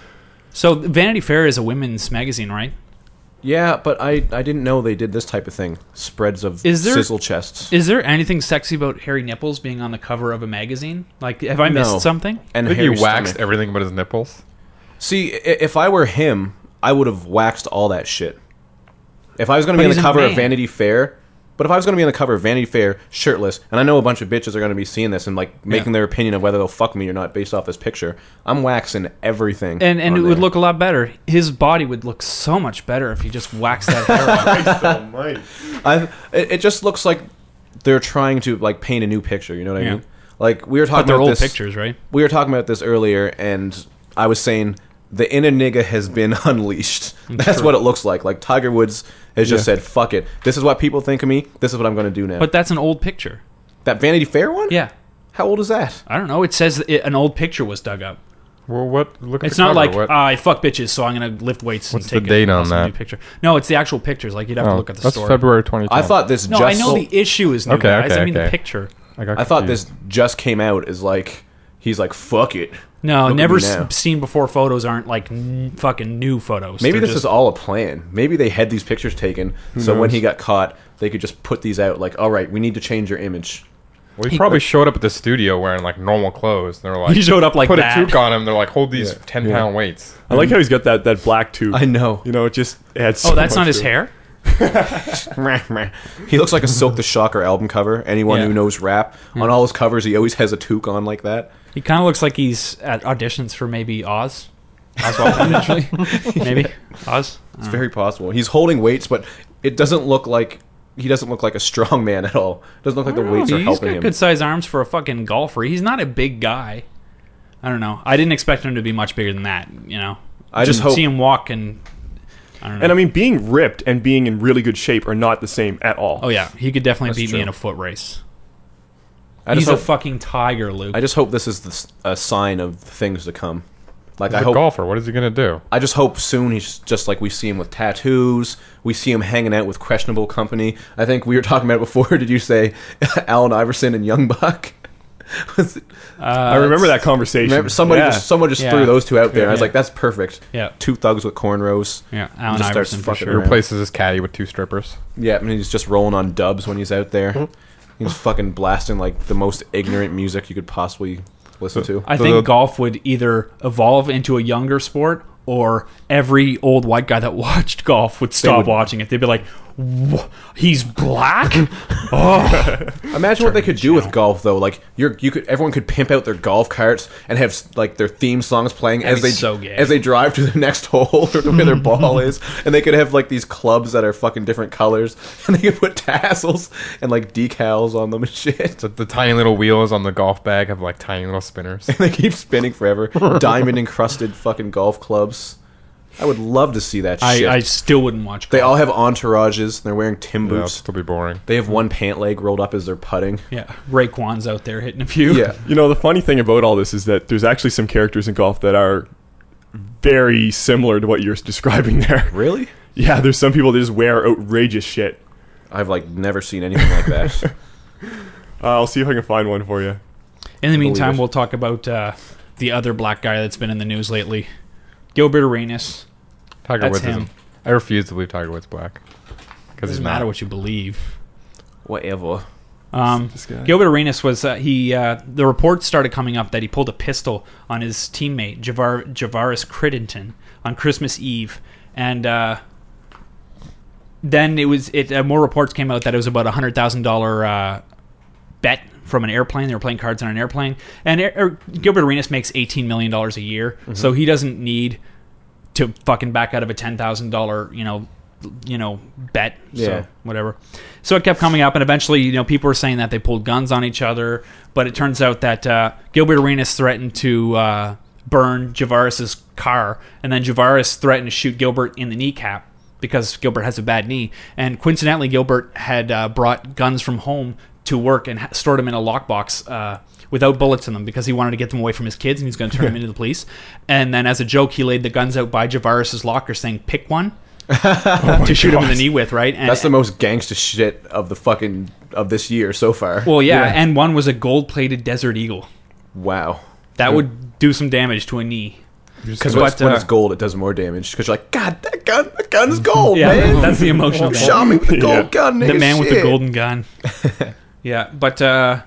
So Vanity Fair is a women's magazine, right? yeah, but I didn't know they did this type of thing. Spreads of Is there- sizzle chests. Is there anything sexy about hairy nipples being on the cover of a magazine? Like, have I missed No. something? And I think he hairy waxed stomach. everything but his nipples. See, if I were him, I would have waxed all that shit. If I was going to But be on he's the a cover of man. Vanity Fair, but if I was going to be on the cover of Vanity Fair shirtless, and I know a bunch of bitches are going to be seeing this and like making their opinion of whether they'll fuck me or not based off this picture, I'm waxing everything. And on it would there. look a lot better. His body would look so much better if he just waxed that hair off. It just looks like they're trying to like paint a new picture. You know what I Yeah. mean? Like we were But talking they're about old this. pictures, right? We were talking about this earlier, and I was saying the inner nigga has been unleashed. That's true. what it looks like. Like Tiger Woods has just Yeah. said, "Fuck it. This is what people think of me. This is what I'm going to do now." But that's an old picture. that Vanity Fair one? Yeah. How old is that? I don't know. It says an old picture was dug up. Well, what? Look at It's the not cover. like, What? I fuck bitches, so I'm going to lift weights What's and the take date an on awesome that? new picture. No, it's the actual pictures. Like, you'd have to Oh, look at the that's story. February 2010. I thought this No, just. I know the issue is new, Okay, guys. okay, I mean the okay. picture. I thought this just came out as like he's like fuck it. No, Look at never me now. seen before photos aren't like fucking new photos. Maybe They're this just- is all a plan. Maybe they had these pictures taken, so when he got caught, they could just put these out. Like, all right, we need to change your image. Well, he probably showed up at the studio wearing like normal clothes. They were like, He showed up like put that. a toque on him. They're like, hold these 10-pound weights. I like how he's got that black tube. I know. You know, it just adds so Oh, that's much not his to it. hair? He looks like a Silk the Shocker album cover. Anyone Yeah. who knows rap, on all his covers, he always has a toque on like that. He kind of looks like he's at auditions for maybe Oz. Oswald eventually. Maybe. Oz? It's very possible. He's holding weights, but it doesn't look like he doesn't look like a strong man at all. It doesn't look like the weights are He's helping got him. good sized arms for a fucking golfer. He's not a big guy. I don't know. I didn't expect him to be much bigger than that. You know, I just hope see him walk and I don't know. And I mean, being ripped and being in really good shape are not the same at all. Oh yeah, he could definitely That's beat true. me in a foot race. I just He's a hope, fucking tiger, Luke. I just hope this is a sign of things to come. Like He's I a hope. golfer. What is he gonna do? I just hope soon he's just like we see him with tattoos. We see him hanging out with questionable company. I think we were talking about it before. Did you say Allen Iverson and Young Buck? Was it- I remember that conversation. remember someone just Yeah. threw those two out there. I was Yeah. like, that's perfect. Yeah. Two thugs with cornrows. Yeah, Allen Just starts Iverson for fucking sure. He around. replaces his caddy with 2 strippers. Yeah, and he's just rolling on dubs when he's out there. He's fucking blasting like the most ignorant music you could possibly listen to. I think golf would either evolve into a younger sport or every old white guy that watched golf would stop would- watching it. They'd be like, he's black? Imagine what they could do with golf, though. Like everyone could pimp out their golf carts and have like their theme songs playing as That'd be they so gay. as they drive to the next hole or to where their ball is, and they could have like these clubs that are fucking different colors, and they could put tassels and like decals on them and shit. The tiny little wheels on the golf bag have like tiny little spinners. And they keep spinning forever. Diamond encrusted fucking golf clubs. I would love to see that shit. I still wouldn't watch golf. They all have entourages. They're wearing Tim It'll boots. still be boring. They have one pant leg rolled up as they're putting. Yeah, Raekwon's out there hitting a few. Yeah. You know, the funny thing about all this is that there's actually some characters in golf that are very similar to what you're describing there. Really? Yeah, there's some people that just wear outrageous shit. I've like never seen anything like that. I'll see if I can find one for you. In the meantime, it. we'll talk about the other black guy that's been in the news lately, Gilbert Arenas. Tiger That's Woods him. isn't. I refuse to believe Tiger Woods black because he's Doesn't not. matter what you believe. Whatever. This guy. Gilbert Arenas was the reports started coming up that he pulled a pistol on his teammate Javaris Crittenton on Christmas Eve, and then more reports came out that it was about $100,000 bet from an airplane. They were playing cards on an airplane, and Gilbert Arenas makes $18 million a year, so he doesn't need to fucking back out of a $10,000 bet. Yeah. So whatever. So it kept coming up, and eventually, people were saying that they pulled guns on each other. But it turns out that Gilbert Arenas threatened to burn Javaris's car, and then Javaris threatened to shoot Gilbert in the kneecap because Gilbert has a bad knee. And coincidentally, Gilbert had brought guns from home to work and stored them in a lockbox without bullets in them because he wanted to get them away from his kids, and he's going to turn them into the police. And then as a joke, he laid the guns out by Javaris's locker saying, pick one. To shoot him in the knee with, right? And, That's the most gangsta shit of this year so far. well, yeah, and one was a gold-plated Desert Eagle. Wow. That would do some damage to a knee. Because But, when it's gold, it does more damage. Because you're like, God, that gun is gold, Yeah, man. that's the emotional damage. Shot me with the gold Yeah. gun, nigga. The man with the shit. golden gun. Yeah, but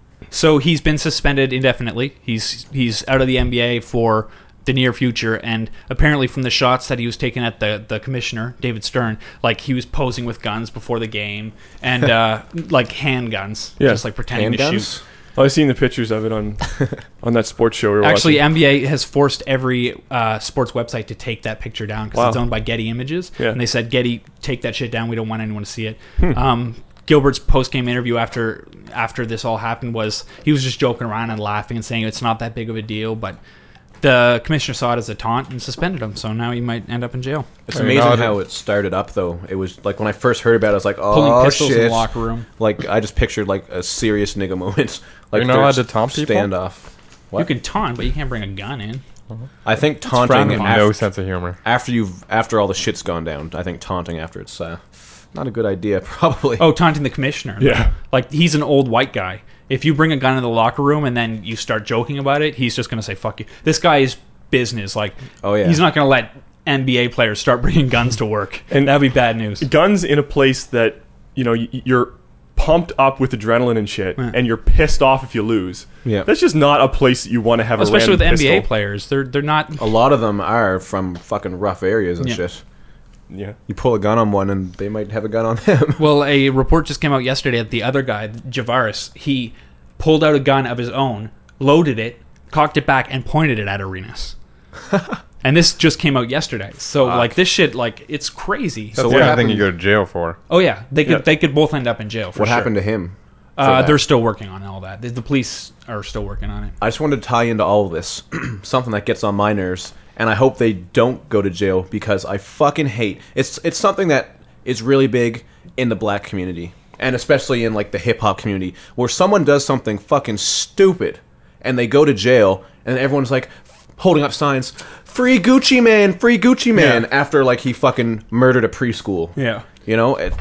so he's been suspended indefinitely. He's out of the NBA for the near future, and apparently from the shots that he was taking at the commissioner, David Stern, like he was posing with guns before the game and like handguns, Yeah. just like pretending to shoot. Handguns? I've seen the pictures of it on that sports show we were Actually, watching. NBA has forced every sports website to take that picture down because it's Wow. owned by Getty Images, Yeah. and they said, Getty, take that shit down. We don't want anyone to see it. Gilbert's post-game interview after this all happened was he was just joking around and laughing and saying it's not that big of a deal, but the commissioner saw it as a taunt and suspended him, so now he might end up in jail. It's Hey, amazing no, how it started up, though. It was like when I first heard about it, I was like, Pulling oh, pistols shit. in the locker room. Like, I just pictured like a serious nigga moment. Like, You're not allowed there's to taunt people? Standoff. What? You can taunt, but you can't bring a gun in. I think frowned taunting upon. No sense of humor. after all the shit's gone down. I think taunting after it's not a good idea, probably. Oh, taunting the commissioner. Yeah. Like, he's an old white guy. If you bring a gun in the locker room and then you start joking about it, he's just going to say, fuck you. This guy is business. Like, Oh, yeah. he's not going to let NBA players start bringing guns to work. And- that'd be bad news. Guns in a place that, you're pumped up with adrenaline and shit, and you're pissed off if you lose. Yeah. That's just not a place that you want to have Especially a with random NBA pistol. players. They're not... A lot of them are from fucking rough areas and Yeah. shit. Yeah. You pull a gun on one, and they might have a gun on them. Well, a report just came out yesterday that the other guy, Javaris, he pulled out a gun of his own, loaded it, cocked it back, and pointed it at Arenas. And this just came out yesterday. So, like, this shit, like, it's crazy. That's what the kind of happened- thing you go to jail for. Oh, yeah. They could both end up in jail, for What sure. happened to him? that. They're still working on all that. The police are still working on it. I just wanted to tie into all of this, something that gets on my nerves, and I hope they don't go to jail because I fucking hate. It's something that is really big in the black community, and especially in like the hip hop community, where someone does something fucking stupid, and they go to jail, and everyone's like holding up signs, "Free Gucci Man, free Gucci Man," after like he fucking murdered a preschool. Yeah. You know, it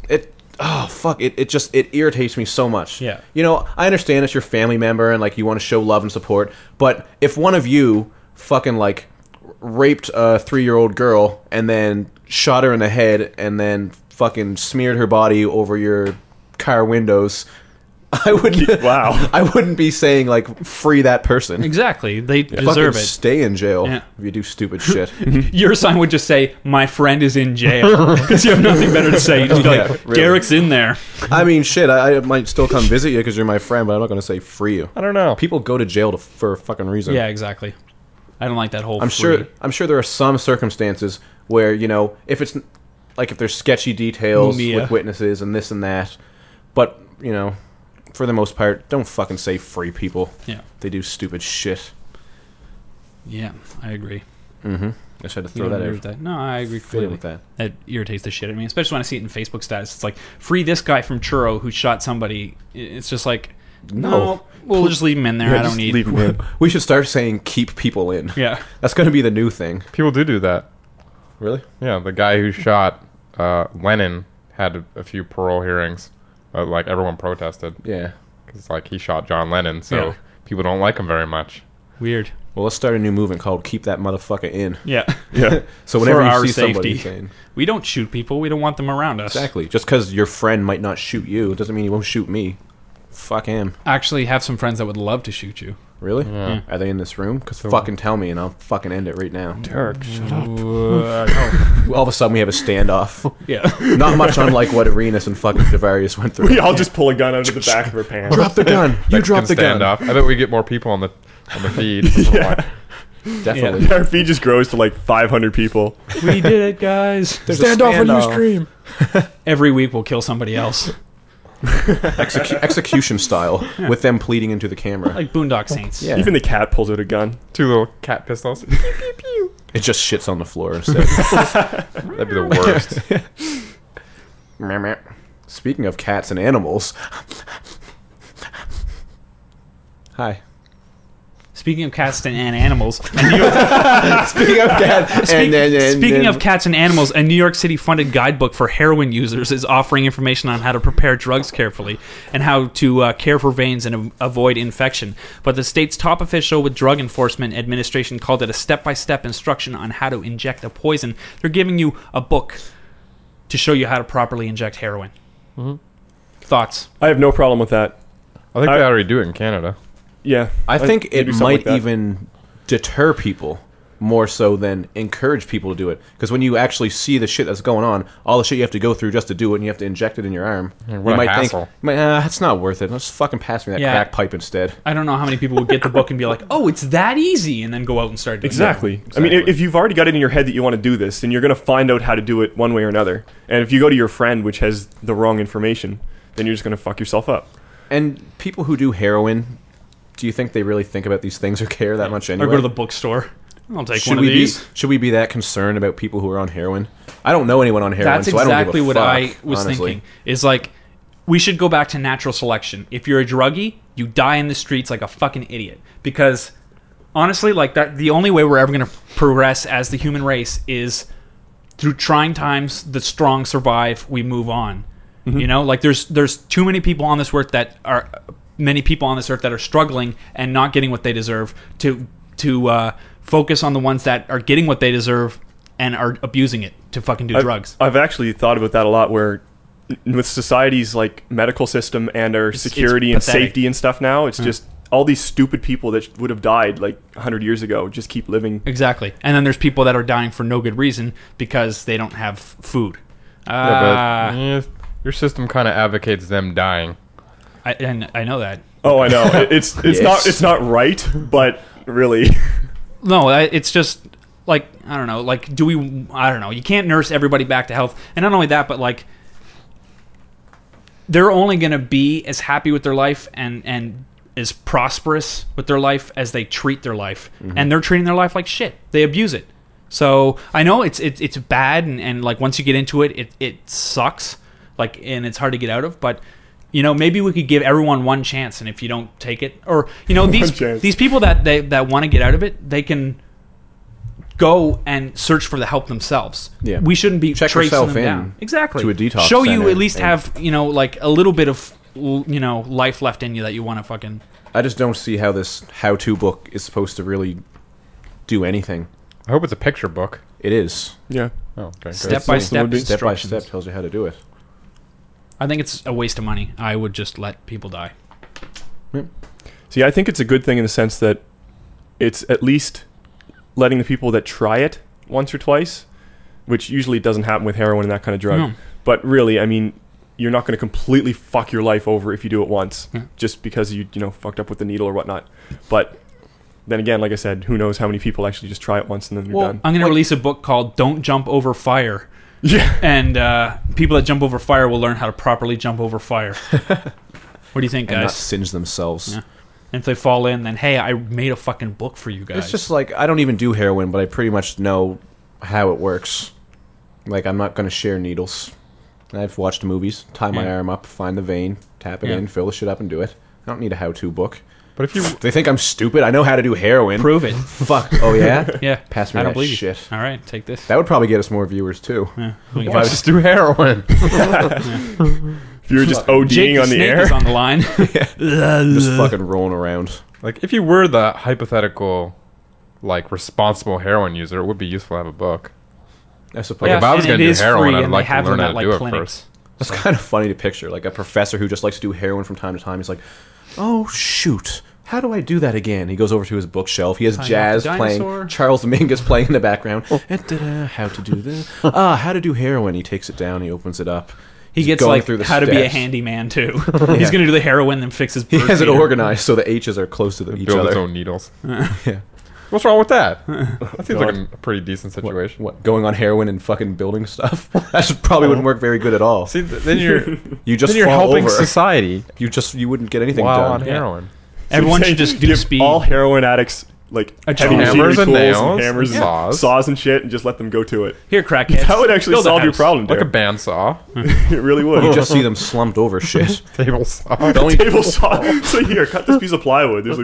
oh fuck, it just irritates me so much. Yeah. You know, I understand it's your family member and like you want to show love and support, but if one of you fucking like raped a 3-year-old girl and then shot her in the head and then fucking smeared her body over your car windows, I wouldn't Wow. I wouldn't be saying like free that person. Exactly. They Fucking deserve it. stay in jail Yeah. if you do stupid shit. Your sign would just say, "My friend is in jail," because you have nothing better to say. You just be like, Yeah, really. "Derek's in there." I mean, shit, I might still come visit you because you're my friend, but I'm not going to say free you. I don't know. People go to jail for a fucking reason. Yeah, exactly. I don't like that whole. I'm sure there are some circumstances where, you know, if it's like if there's sketchy details Yeah. with witnesses and this and that, but you know, for the most part, don't fucking say free people. Yeah. They do stupid shit. Yeah, I agree. I just had to You throw don't that agree out. with that? No, I agree Fit in completely. with that. That irritates the shit out of me, especially when I see it in Facebook status. It's like, "Free this guy from Churro who shot somebody." It's just like, no, we'll just leave him in there. I don't Just need. leave him in. We should start saying keep people in. Yeah. That's going to be the new thing. People do that. Really? Yeah, the guy who shot Lennon had a few parole hearings, but like everyone protested Yeah. because like he shot John Lennon, so Yeah. people don't like him very much. Weird. Well, let's start a new movement called "Keep That Motherfucker In." Yeah. Yeah. So whenever For you our see somebody safety. saying We don't shoot people. We don't want them around us. exactly, just because your friend might not shoot you, it doesn't mean he won't shoot me. Fuck him. I actually have some friends that would love to shoot you. Really? Yeah. Are they in this room? Because fucking tell me and I'll fucking end it right now. Derek, shut up. All of a sudden we have a standoff. Yeah. Not much unlike what Arenas and fucking Javarius went through. We all just pull a gun out of the back of our pants. Drop the gun. You drop the gun. Standoff. I bet we get more people on the feed. Yeah. Definitely. Our feed just grows to like 500 people. We did it, guys. There's a standoff. Every week we'll kill somebody else. Execution style with them pleading into the camera. Like Boondock Saints. Yeah. Even the cat pulls out a gun. 2 little cat pistols. It just shits on the floor instead. That'd be the worst. Meh, meh. Speaking of cats and animals. Hi. Speaking of cats and animals, and New York, Speaking of cats speaking of cats and animals, a New York City funded guidebook for heroin users is offering information on how to prepare drugs carefully and how to care for veins and avoid infection. But the state's top official with Drug Enforcement Administration called it a step-by-step instruction on how to inject a poison. They're giving you a book to show you how to properly inject heroin. Thoughts? I have no problem with that. I think they already do it in Canada. Yeah. I think they it do something might like that. even deter people more so than encourage people to do it. Because when you actually see the shit that's going on, all the shit you have to go through just to do it, and you have to inject it in your arm, Yeah, you what a might hassle. think, it's not worth it. Let's fucking pass me that Yeah. crack pipe instead. I don't know how many people would get the book and be like, "Oh, it's that easy," and then go out and start doing Exactly. Yeah, I mean, exactly. if you've already got it in your head that you want to do this, then you're going to find out how to do it one way or another. And if you go to your friend, which has the wrong information, then you're just going to fuck yourself up. And people who do heroin, do you think they really think about these things or care that much Or anyway? go to the bookstore. I'll take should one of we these. should we be that concerned about people who are on heroin? I don't know anyone on heroin, That's so I don't exactly give a what fuck, I was honestly. thinking. Is like, we should go back to natural selection. If you're a druggie, you die in the streets like a fucking idiot. Because honestly, like that, the only way we're ever going to progress as the human race is through trying times. The strong survive. We move on. You know, like there's too many people on this earth that are struggling and not getting what they deserve to focus on the ones that are getting what they deserve and are abusing it to fucking do drugs. I've actually thought about that a lot, where with society's like medical system and our security and pathetic. safety and stuff now, it's just all these stupid people that would have died like 100 years ago just keep living. Exactly. And then there's people that are dying for no good reason because they don't have food. Yeah, but your system kind of advocates them dying. I know that. Oh, I know. It's Yes. it's not right, but really. No, it's just like, I don't know, like, I don't know, you can't nurse everybody back to health. And not only that, but like, they're only going to be as happy with their life and as prosperous with their life as they treat their life. And they're treating their life like shit. They abuse it. So I know it's bad, and like once you get into it, it sucks, like, and it's hard to get out of. But you know, maybe we could give everyone one chance, and if you don't take it, or you know, these people that want to get out of it, they can go and search for the help themselves. Yeah. We shouldn't be Check tracing yourself them in down. Exactly. to a detox Show you center at least and- have, you know, like a little bit of, you know, life left in you that you want to fucking. I just don't see how this how-to book is supposed to really do anything. I hope it's a picture book. It is. Yeah. Oh, okay. Step by step Step by instructions. step tells you how to do it. I think it's a waste of money. I would just let people die. See, I think it's a good thing in the sense that it's at least letting the people that try it once or twice, which usually doesn't happen with heroin and that kind of drug. No. But really, I mean, you're not going to completely fuck your life over if you do it once, just because you know fucked up with the needle or whatnot. But then again, like I said, who knows how many people actually just try it once and then they're done. I'm going to release a book called "Don't Jump Over Fire," Yeah. and people that jump over fire will learn how to properly jump over fire. What do you think, And not guys? singe themselves. Yeah. And if they fall in, then hey, I made a fucking book for you guys. It's just like, I don't even do heroin, but I pretty much know how it works. Like, I'm not going to share needles. I've watched movies, tie my Yeah. arm up, find the vein, tap it Yeah. in, fill the shit up, and do it. I don't need a how-to book. But if you They think I'm stupid. I know how to do heroin. prove it. Fuck. Oh, yeah? Yeah, Pass me I don't that believe you. shit. All right, take this. That would probably get us more viewers, too. Yeah. We if can I just do heroin, If you were just ODing Jake on the Snake air. is on the line. Just fucking rolling around. like if you were the hypothetical, like responsible heroin user, it would be useful to have a book. I suppose. Like if I was and going it to do is heroin, free, I'd and like they have to learn them how at, to like, do it clinics. first. It's kind of funny to picture, like a professor who just likes to do heroin from time to time. He's like, oh, shoot. How do I do that again? He goes over to his bookshelf. He has Tie jazz up the playing. dinosaur. Charles Mingus playing in the background. How to do this? How to do heroin. He takes it down. He opens it up. He He's gets going like through the how to be a steps. handyman too. He's going to do the heroin and fix his. He bird has it feeder. organized so the H's are close to each Build his other. own needles. Yeah. What's wrong with that? That seems like a pretty decent situation. What? Going on heroin and fucking building stuff? That just probably wouldn't work very good at all. See, then you're You just then you're fall helping over. society You wouldn't get anything while done. on heroin. Everyone So should just do give speed. all heroin addicts like A heavy job. machinery Hammers and tools nails hammers and and saws and shit, and just let them go to it. Here, crackheads. That would actually Build a solve your house. problem, Like a Derek. bandsaw, It really would. You just see them slumped over shit. table saw. The only- table saw. So here, cut this piece of plywood. There's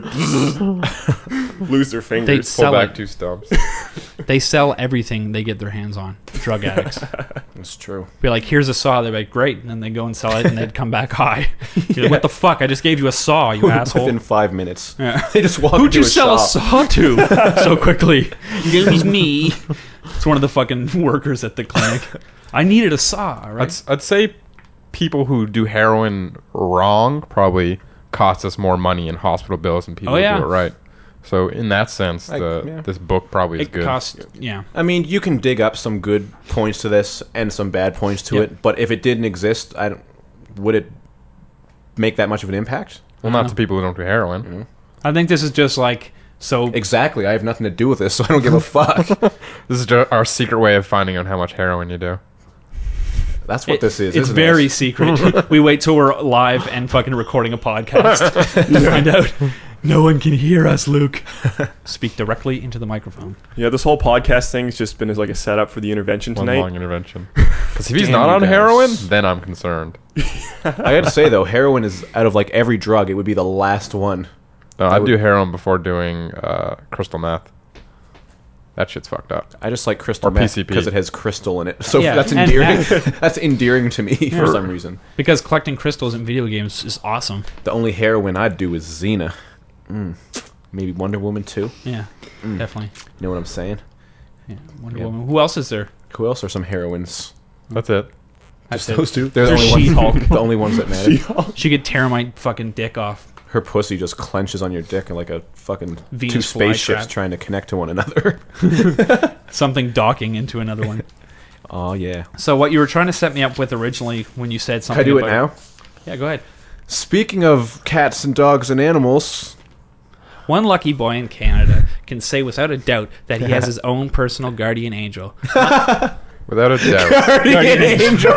like lose their fingers. They'd Pull sell back it. 2 stumps. They sell everything they get their hands on. Drug addicts. That's true. Be like, here's a saw. They're like, great, and then they go and sell it, and they'd come back high. You're like, what the fuck? I just gave you a saw, you asshole. Within 5 minutes. Yeah. They just walk Who'd into you a sell shop. a saw to so quickly? It was me. It's one of the fucking workers at the clinic. I needed a saw, right? I'd say people who do heroin wrong probably cost us more money in hospital bills than people Oh, who yeah. do it right. So in that sense, yeah. this book probably is It good. costs, yeah. I mean, you can dig up some good points to this and some bad points to Yep. it, but if it didn't exist, would it make that much of an impact? Well, not to people who don't do heroin. I think this is just like, so Exactly. I have nothing to do with this, so I don't give a fuck. This is just our secret way of finding out how much heroin you do. That's what this is. It's isn't very it? secret. We wait till we're live and fucking recording a podcast to find out. No one can hear us, Luke. Speak directly into the microphone. Yeah, this whole podcast thing's just been as like a setup for the intervention One tonight. long intervention. Because if he's Damn not you on guys. heroin, then I'm concerned. I got to say though, heroin is out of like every drug, it would be the last one. No, I I'd would- do heroin before doing crystal meth. That shit's fucked up. I just like crystal Or meth PCP. because it has crystal in it. So Yeah, that's and endearing. meth. That's endearing to me for some reason. Because collecting crystals in video games is awesome. The only heroin I'd do is Xena. Maybe Wonder Woman 2. Yeah, definitely. You know what I'm saying? Yeah, Wonder Yeah. Woman. Who else is there? Who else are some heroines? That's it. That's Just those it. two. They're the There's only She-Hulk. ones. The only ones that matter. She could tear my fucking dick off. Her pussy just clenches on your dick and like a fucking Venus two spaceships flytrap. trying to connect to one another. Something docking into another one. Oh yeah. So what you were trying to set me up with originally when you said Can something I do it about- now? Yeah, go ahead. Speaking of cats and dogs and animals, One lucky boy in Canada can say without a doubt that he has his own personal guardian angel. Without a doubt. Guardian angel.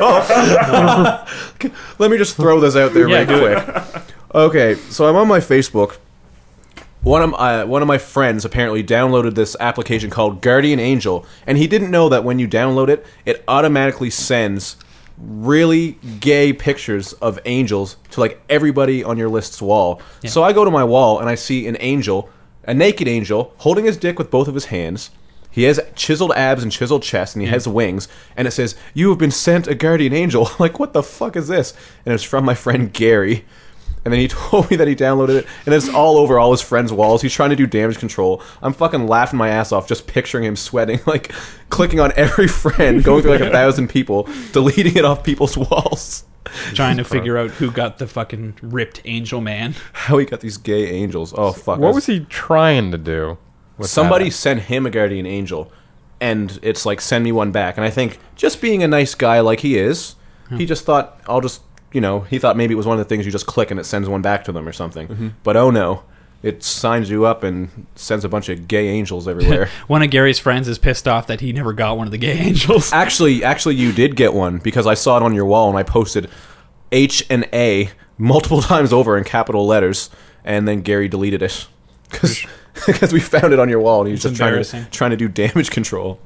Let me just throw this out there Yeah, right quick. Okay, so I'm on my Facebook. One of my friends apparently downloaded this application called Guardian Angel, and he didn't know that when you download it, it automatically sends really gay pictures of angels to like everybody on your list's wall. Yeah. So I go to my wall and I see an angel, a naked angel, holding his dick with both of his hands. He has chiseled abs and chiseled chest, and he has wings. And it says, "You have been sent a guardian angel." I'm like, what the fuck is this? And it's from my friend Gary. And then he told me that he downloaded it, and it's all over all his friends' walls. He's trying to do damage control. I'm fucking laughing my ass off just picturing him sweating, like clicking on every friend, going through like 1,000 people, deleting it off people's walls. Trying to figure out who got the fucking ripped angel man. How he got these gay angels. Oh, fuck. What was he trying to do? with Somebody that? sent him a guardian angel, and it's like, send me one back. And I think, just being a nice guy like he is, he just thought, I'll just, he thought maybe it was one of the things you just click and it sends one back to them or something. But oh no, it signs you up and sends a bunch of gay angels everywhere. One of Gary's friends is pissed off that he never got one of the gay angels. Actually, you did get one, because I saw it on your wall and I posted H and A multiple times over in capital letters, and then Gary deleted it. Because we found it on your wall and he was just trying to do damage control.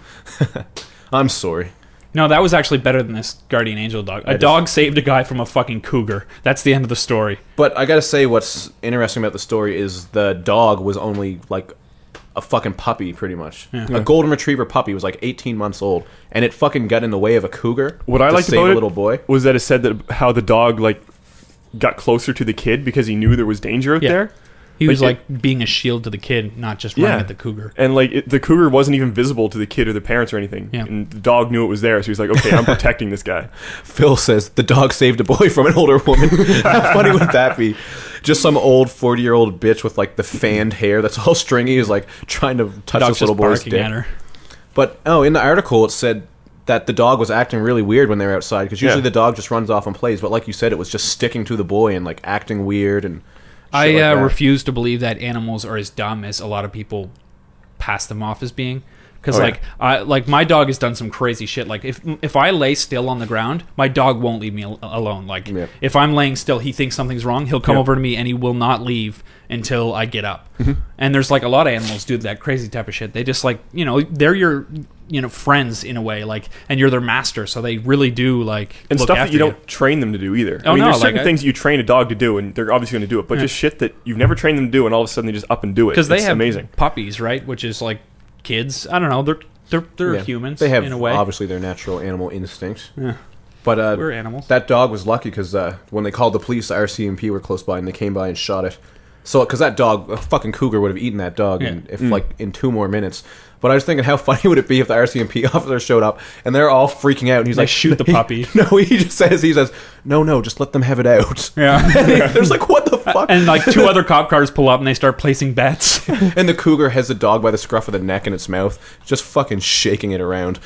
I'm sorry. No, that was actually better than this guardian angel dog. A dog saved a guy from a fucking cougar. That's the end of the story. But I gotta say, what's interesting about the story is the dog was only like a fucking puppy, pretty much. Yeah. A golden retriever puppy was like 18 months old, and it fucking got in the way of a cougar. What I to liked save about a it little boy. was that it said that how the dog like got closer to the kid because he knew there was danger out Yeah. there. He was Like, like being a shield to the kid, not just running Yeah. at the cougar. And like the cougar wasn't even visible to the kid or the parents or anything. Yeah. And the dog knew it was there, so he was like, "Okay, I'm protecting this guy." Phil says the dog saved a boy from an older woman. How funny would that be? Just some old 40-year-old bitch with like the fanned hair that's all stringy is like trying to touch Dog's this little just boy's barking dick. at her. But in the article it said that the dog was acting really weird when they were outside, because usually Yeah. the dog just runs off and plays. But like you said, it was just sticking to the boy and like acting weird and. I shit like that. refuse to believe that animals are as dumb as a lot of people pass them off as being. Because like my dog has done some crazy shit. Like if I lay still on the ground, my dog won't leave me alone. Like Yeah. if I'm laying still, he thinks something's wrong. He'll come Yeah. over to me and he will not leave until I get up. And there's like a lot of animals do that crazy type of shit. They just like they're your friends in a way, like, and you're their master, so they really do like And look stuff that after you don't train them to do either. Oh, I mean, no, there's certain like, things you train a dog to do, and they're obviously going to do it. But just shit that you've never trained them to do, and all of a sudden they just up and do it. because they It's have amazing. puppies, right? Which is like kids. I don't know. They're Yeah. humans. They have in a way. obviously their natural animal instincts. Yeah. But We're animals. That dog was lucky because when they called the police, the RCMP were close by and they came by and shot it. So because that dog, a fucking cougar, would have eaten that dog in 2 more minutes. But I was thinking, how funny would it be if the RCMP officer showed up and they're all freaking out and he's They like, shoot the puppy. No, he says, no, just let them have it out. Yeah. There's like, what the fuck? And like 2 other cop cars pull up and they start placing bets. And the cougar has the dog by the scruff of the neck in its mouth, just fucking shaking it around.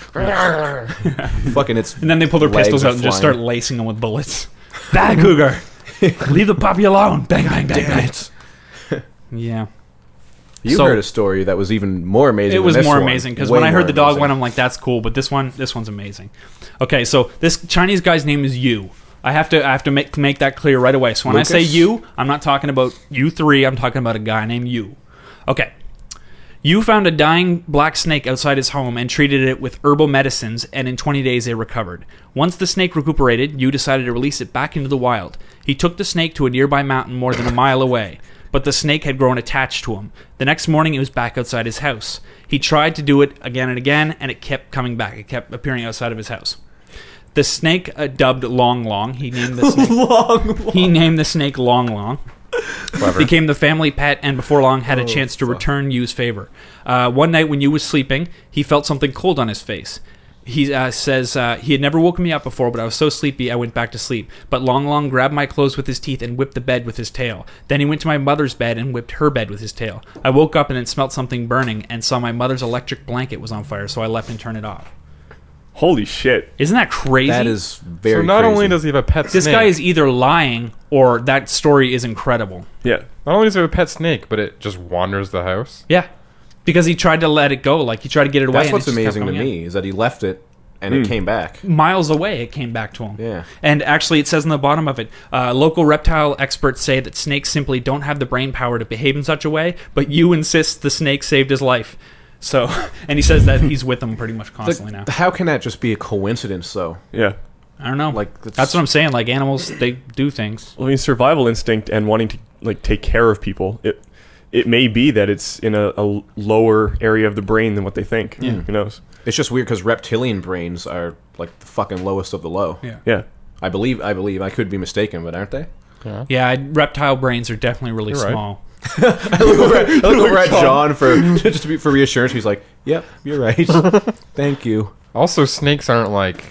Fucking its And then they pull their legs pistols are out and just flying. start lacing them with bullets. Bad cougar. Leave the puppy alone. Bang, bang, bang, Damn bang. it. Yeah. You So- heard a story that was even more amazing. It was than this more one. amazing because Way when I heard more the dog amazing. went, I'm like, that's cool, but this one's amazing. Okay, so this Chinese guy's name is Yu. I have to make that clear right away. So when Lucas? I say Yu, I'm not talking about you three. I'm talking about a guy named Yu. Okay. Yu found a dying black snake outside his home and treated it with herbal medicines, and in 20 days it recovered. Once the snake recuperated, Yu decided to release it back into the wild. He took the snake to a nearby mountain more than a mile away, but the snake had grown attached to him. The next morning it was back outside his house. He tried to do it again and again, and it kept coming back. It kept appearing outside of his house. The snake, dubbed Long Long, he named the snake He named the snake Long Long. Clever. Became the family pet, and before long had a chance to return Yu's favor. One night when Yu was sleeping, he felt something cold on his face. He says, he had never woken me up before, but I was so sleepy I went back to sleep. But Long Long grabbed my clothes with his teeth and whipped the bed with his tail. Then he went to my mother's bed and whipped her bed with his tail. I woke up and then smelt something burning and saw my mother's electric blanket was on fire, so I left and turned it off. Holy shit! Isn't that crazy? That is very So not crazy. only does he have a pet This snake, guy is either lying or that story is incredible. Yeah, not only does he have a pet snake, but it just wanders the house. Yeah. Because he tried to let it go, like he tried to get it away. That's and what's it just kept amazing to going in. me is that he left it and it came back. Miles away, it came back to him. Yeah. And actually, it says on the bottom of it, local reptile experts say that snakes simply don't have the brain power to behave in such a way, but you insist the snake saved his life. So, and he says that he's with them pretty much constantly now. How can that just be a coincidence, though? Yeah. I don't know. Like, That's what I'm saying. Like, animals, they do things. Well, I mean, survival instinct and wanting to like take care of people. It may be that it's in a lower area of the brain than what they think. Yeah. Who knows? It's just weird because reptilian brains are like the fucking lowest of the low. Yeah. Yeah. I believe. I could be mistaken, but aren't they? Yeah, reptile brains are definitely really You're right. small. I look over at John for reassurance. He's like, "Yep, you're right. Thank you." Also, snakes aren't like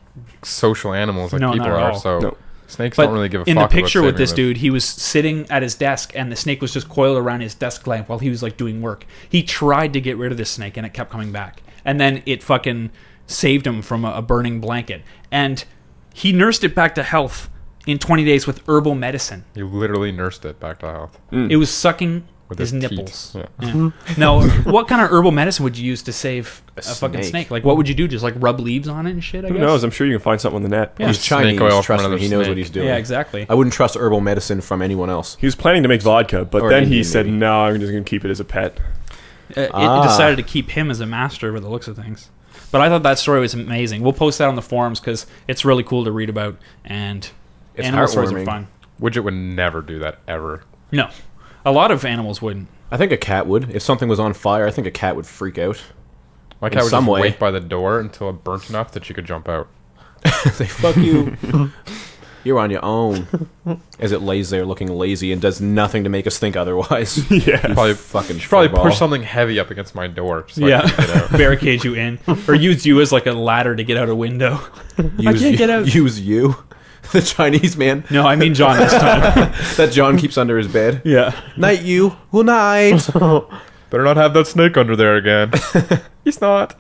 social animals like No, people not at are. all. So No. snakes But don't really give a fuck in the about picture with saving this them. dude, he was sitting at his desk, and the snake was just coiled around his desk lamp while he was like doing work. He tried to get rid of this snake, and it kept coming back. And then it fucking saved him from a burning blanket. And he nursed it back to health in 20 days with herbal medicine. You literally nursed it back to health. It was sucking With his his teat. nipples. Yeah. Yeah. Now, what kind of herbal medicine would you use to save a fucking snake. snake? Like, what would you do? Just like rub leaves on it and shit? I Who guess. knows? I'm sure you can find something on the net. Yeah. He's Chinese. Snake oil from Trust me, another he knows snake. what he's doing. Yeah, exactly. I wouldn't trust herbal medicine from anyone else. He was planning to make vodka, but Or then he Indian, said, maybe. "No, I'm just going to keep it as a pet." It decided to keep him as a master by the looks of things. But I thought that story was amazing. We'll post that on the forums because it's really cool to read about, and It's animal stories are heartwarming. fun. Widget would never do that ever. No, a lot of animals wouldn't. I think a cat would. If something was on fire, I think a cat would freak out. My In cat would some just way. wait by the door until it burnt enough that she could jump out. Say, fuck you. You're on your own. As it lays there looking lazy and does nothing to make us think otherwise. Yeah. Probably Fucking She'd probably fuckball. push something heavy up against my door. So I could get out. Barricade you in, or use you as like a ladder to get out a window. Use, can't get out. Use you. The Chinese man No, I mean John this time. that John keeps under his bed. Yeah, Night you. Well, night. Better not have that snake under there again. He's not.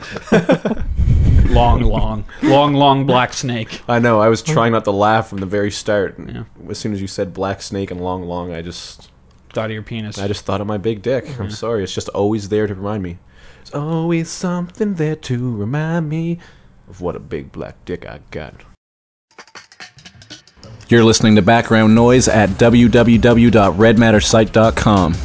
long black snake. I know. I was trying not to laugh from the very start. And Yeah. As soon as you said black snake and long, I just Thought of your penis. thought of my big dick. I'm sorry. It's just always there to remind me. There's always something there to remind me of what a big black dick I got. You're listening to Background Noise at www.redmattersite.com.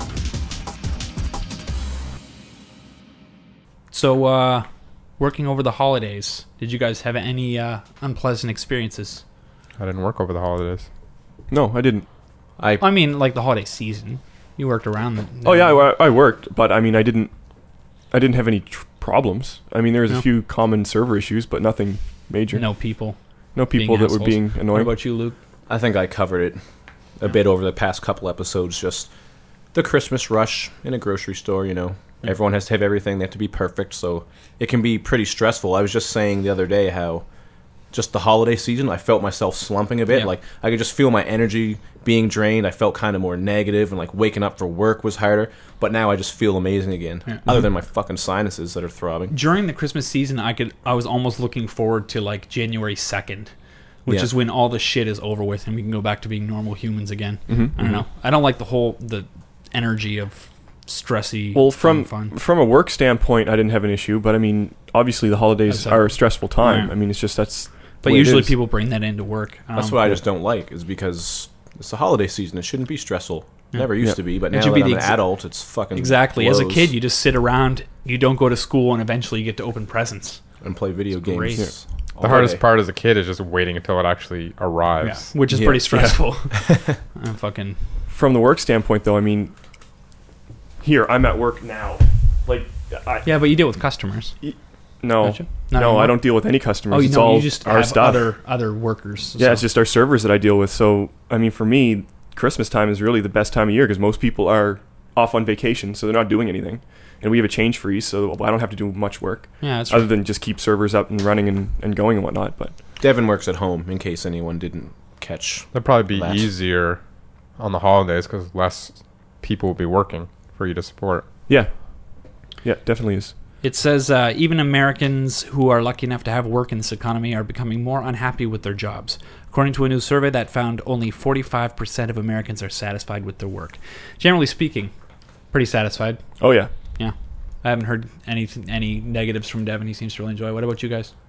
So, working over the holidays, did you guys have any unpleasant experiences? I didn't work over the holidays. No, I didn't. I mean, like the holiday season. You worked around the. Oh yeah, I worked, but I mean, I didn't have any problems. I mean, there was No. a few common server issues, but nothing major. No people. No people being that were assholes. being What annoying. about you, Luke? I think I covered it a bit over the past couple episodes. Just the Christmas rush in a grocery store, you know. Everyone has to have everything. They have to be perfect, so it can be pretty stressful. I was just saying the other day how just the holiday season, I felt myself slumping a bit. Yeah. Like, I could just feel my energy being drained. I felt kind of more negative, and like waking up for work was harder. But now I just feel amazing again, other than my fucking sinuses that are throbbing. During the Christmas season, I was almost looking forward to like January 2nd, which Yeah. is when all the shit is over with and we can go back to being normal humans again. Mm-hmm, I don't know. I don't like the energy of stressy. Well, from fun. a work standpoint, I didn't have an issue, but I mean, obviously the holidays That's are a stressful time. Yeah. I mean, it's just that's. But the way it usually is. people bring that into work. That's what I just don't like, is because it's the holiday season. It shouldn't be stressful. Never used Yeah. to be, but It now should that be I'm the an adult, it's fucking Exactly. As a blows. kid, you just sit around, you don't go to school, and eventually you get to open presents. and play video great. games. all The hardest day. part as a kid is just waiting until it actually arrives. Which is Yeah. pretty stressful. I'm fucking. From the work standpoint, though, I mean, here I'm at work now. Like, Yeah, but you deal with customers. no, Don't you? Not no, anymore? I don't deal with any customers. Oh, you it's know, all you just our have stuff. other workers. Yeah, so. it's just our servers that I deal with. So, I mean, for me, Christmas time is really the best time of year because most people are off on vacation, so they're not doing anything. And we have a change freeze, so I don't have to do much work Yeah, that's other than just keep servers up and running and going and whatnot. But Devin works at home, in case anyone didn't catch. That'd probably be Less. easier on the holidays because less people will be working for you to support. yeah, definitely is. It says even Americans who are lucky enough to have work in this economy are becoming more unhappy with their jobs. According to a new survey that found only 45% of Americans are satisfied with their work. Generally speaking, pretty satisfied. Oh yeah. Yeah. I haven't heard any negatives from Devin. He seems to really enjoy it. What about you guys?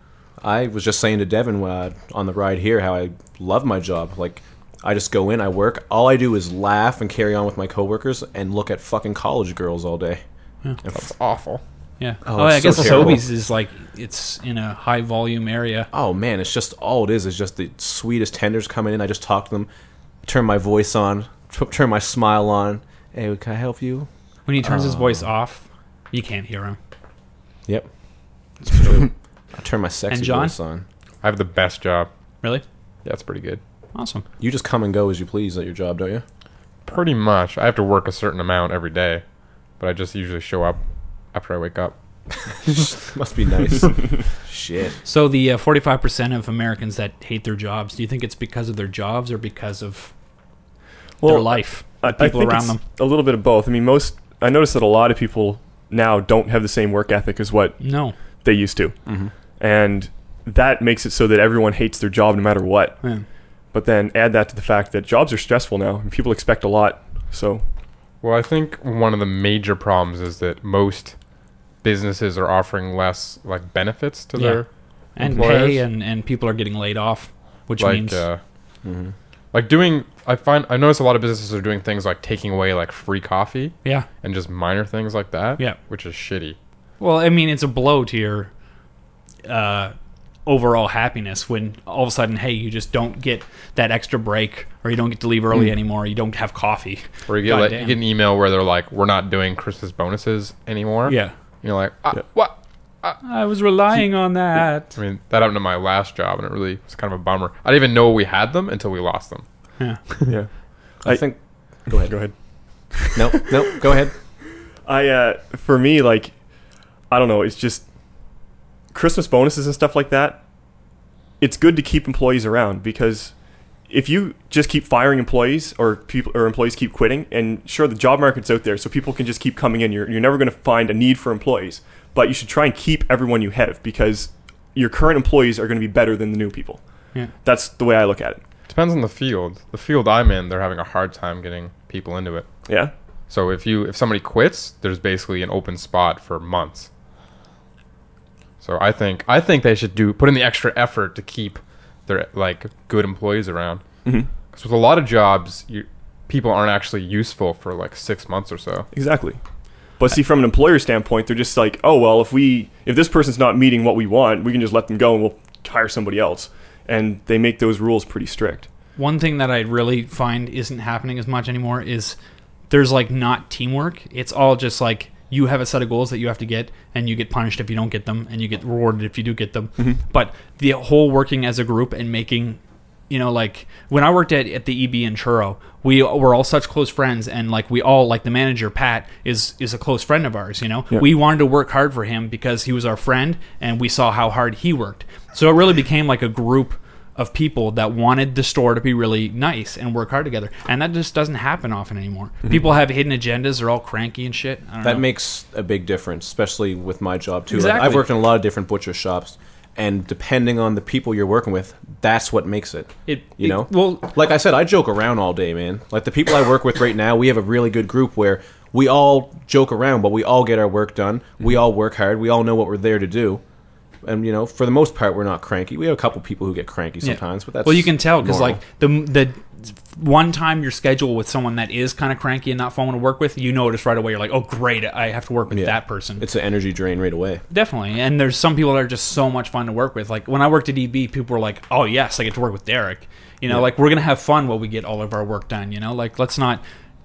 I was just saying to Devin on the ride here how I love my job. Like, I just go in, I work. All I do is laugh and carry on with my coworkers and look at fucking college girls all day. That's awful. Yeah. Oh, I it's guess so terrible. Sobeys is like, it's in a high volume area. Oh man, it's just all it is just the sweetest tenders coming in. I just talk to them, turn my voice on, turn my smile on. Hey, can I help you? When he turns his voice off, you can't hear him. Yep. It's true. I turn my sexy And John? voice on. I have the best job. Really? Yeah, it's pretty good. Awesome. You just come and go as you please at your job, don't you? Pretty much. I have to work a certain amount every day, but I just usually show up after I wake up. Must be nice. Shit. So the 45% of Americans that hate their jobs, do you think it's because of their jobs or because of their life? The people think around it's them? a little bit of both. I mean, I noticed that a lot of people now don't have the same work ethic as what No. they used to. Mm-hmm. And that makes it so that everyone hates their job no matter what. Yeah. But then add that to the fact that jobs are stressful now and people expect a lot. So Well, I think one of the major problems is that most businesses are offering less like benefits to their And employers. pay and people are getting laid off, which like means like doing. I notice a lot of businesses are doing things like taking away like free coffee yeah. and just minor things like that. Yeah. which is shitty. Well, I mean, it's a blow to your overall happiness when all of a sudden, hey, you just don't get that extra break, or you don't get to leave early anymore. You don't have coffee. Or you get like, you get an email where they're like, "We're not doing Christmas bonuses anymore." Yeah. You're like, what? I was relying on that. I mean, that happened to my last job, and it really was kind of a bummer. I didn't even know we had them until we lost them. Yeah. yeah. I think. Go ahead. Go ahead. No, go ahead. For me, like, I don't know, it's just Christmas bonuses and stuff like that. It's good to keep employees around, because if you just keep firing employees, or employees keep quitting, and sure, the job market's out there, so people can just keep coming in. You're never going to find a need for employees, but you should try and keep everyone you have, because your current employees are going to be better than the new people. Yeah. That's the way I look at it. Depends on the field. The field I'm in, they're having a hard time getting people into it. Yeah. So if somebody quits, there's basically an open spot for months. So I think they should put in the extra effort to keep their like good employees around. Mhm. Because with a lot of jobs, people aren't actually useful for like 6 months or so. Exactly. But see, from an employer standpoint, they're just like, oh, well, if this person's not meeting what we want, we can just let them go and we'll hire somebody else. And they make those rules pretty strict. One thing that I really find isn't happening as much anymore is there's like not teamwork. It's all just like you have a set of goals that you have to get, and you get punished if you don't get them, and you get rewarded if you do get them. Mm-hmm. But the whole working as a group and making, like when I worked at the EB in Churro, we were all such close friends, and like we all, like the manager Pat is a close friend of ours. Yeah. We wanted to work hard for him because he was our friend, and we saw how hard he worked. So it really became like a group of people that wanted the store to be really nice and work hard together, and that just doesn't happen often anymore. People have hidden agendas; they're all cranky and shit. I don't That know. makes a big difference, especially with my job too. Like, Exactly. I've worked in a lot of different butcher shops, and depending on the people you're working with, that's what makes it. Well, Like I said, I joke around all day, man. Like the people I work with right now, we have a really good group where we all joke around, but we all get our work done. We all work hard. We all know what we're there to do. And for the most part, we're not cranky. We have a couple people who get cranky sometimes, but that's well, you can tell because normal. like the one time you're scheduled with someone that is kind of cranky and not fun to work with, you notice right away. You're like, oh great, I have to work with Yeah. that person. It's an energy drain right away. Definitely. And there's some people that are just so much fun to work with. Like when I worked at EB, people were like, oh yes, I get to work with Derek. Like we're gonna have fun while we get all of our work done. Like let's not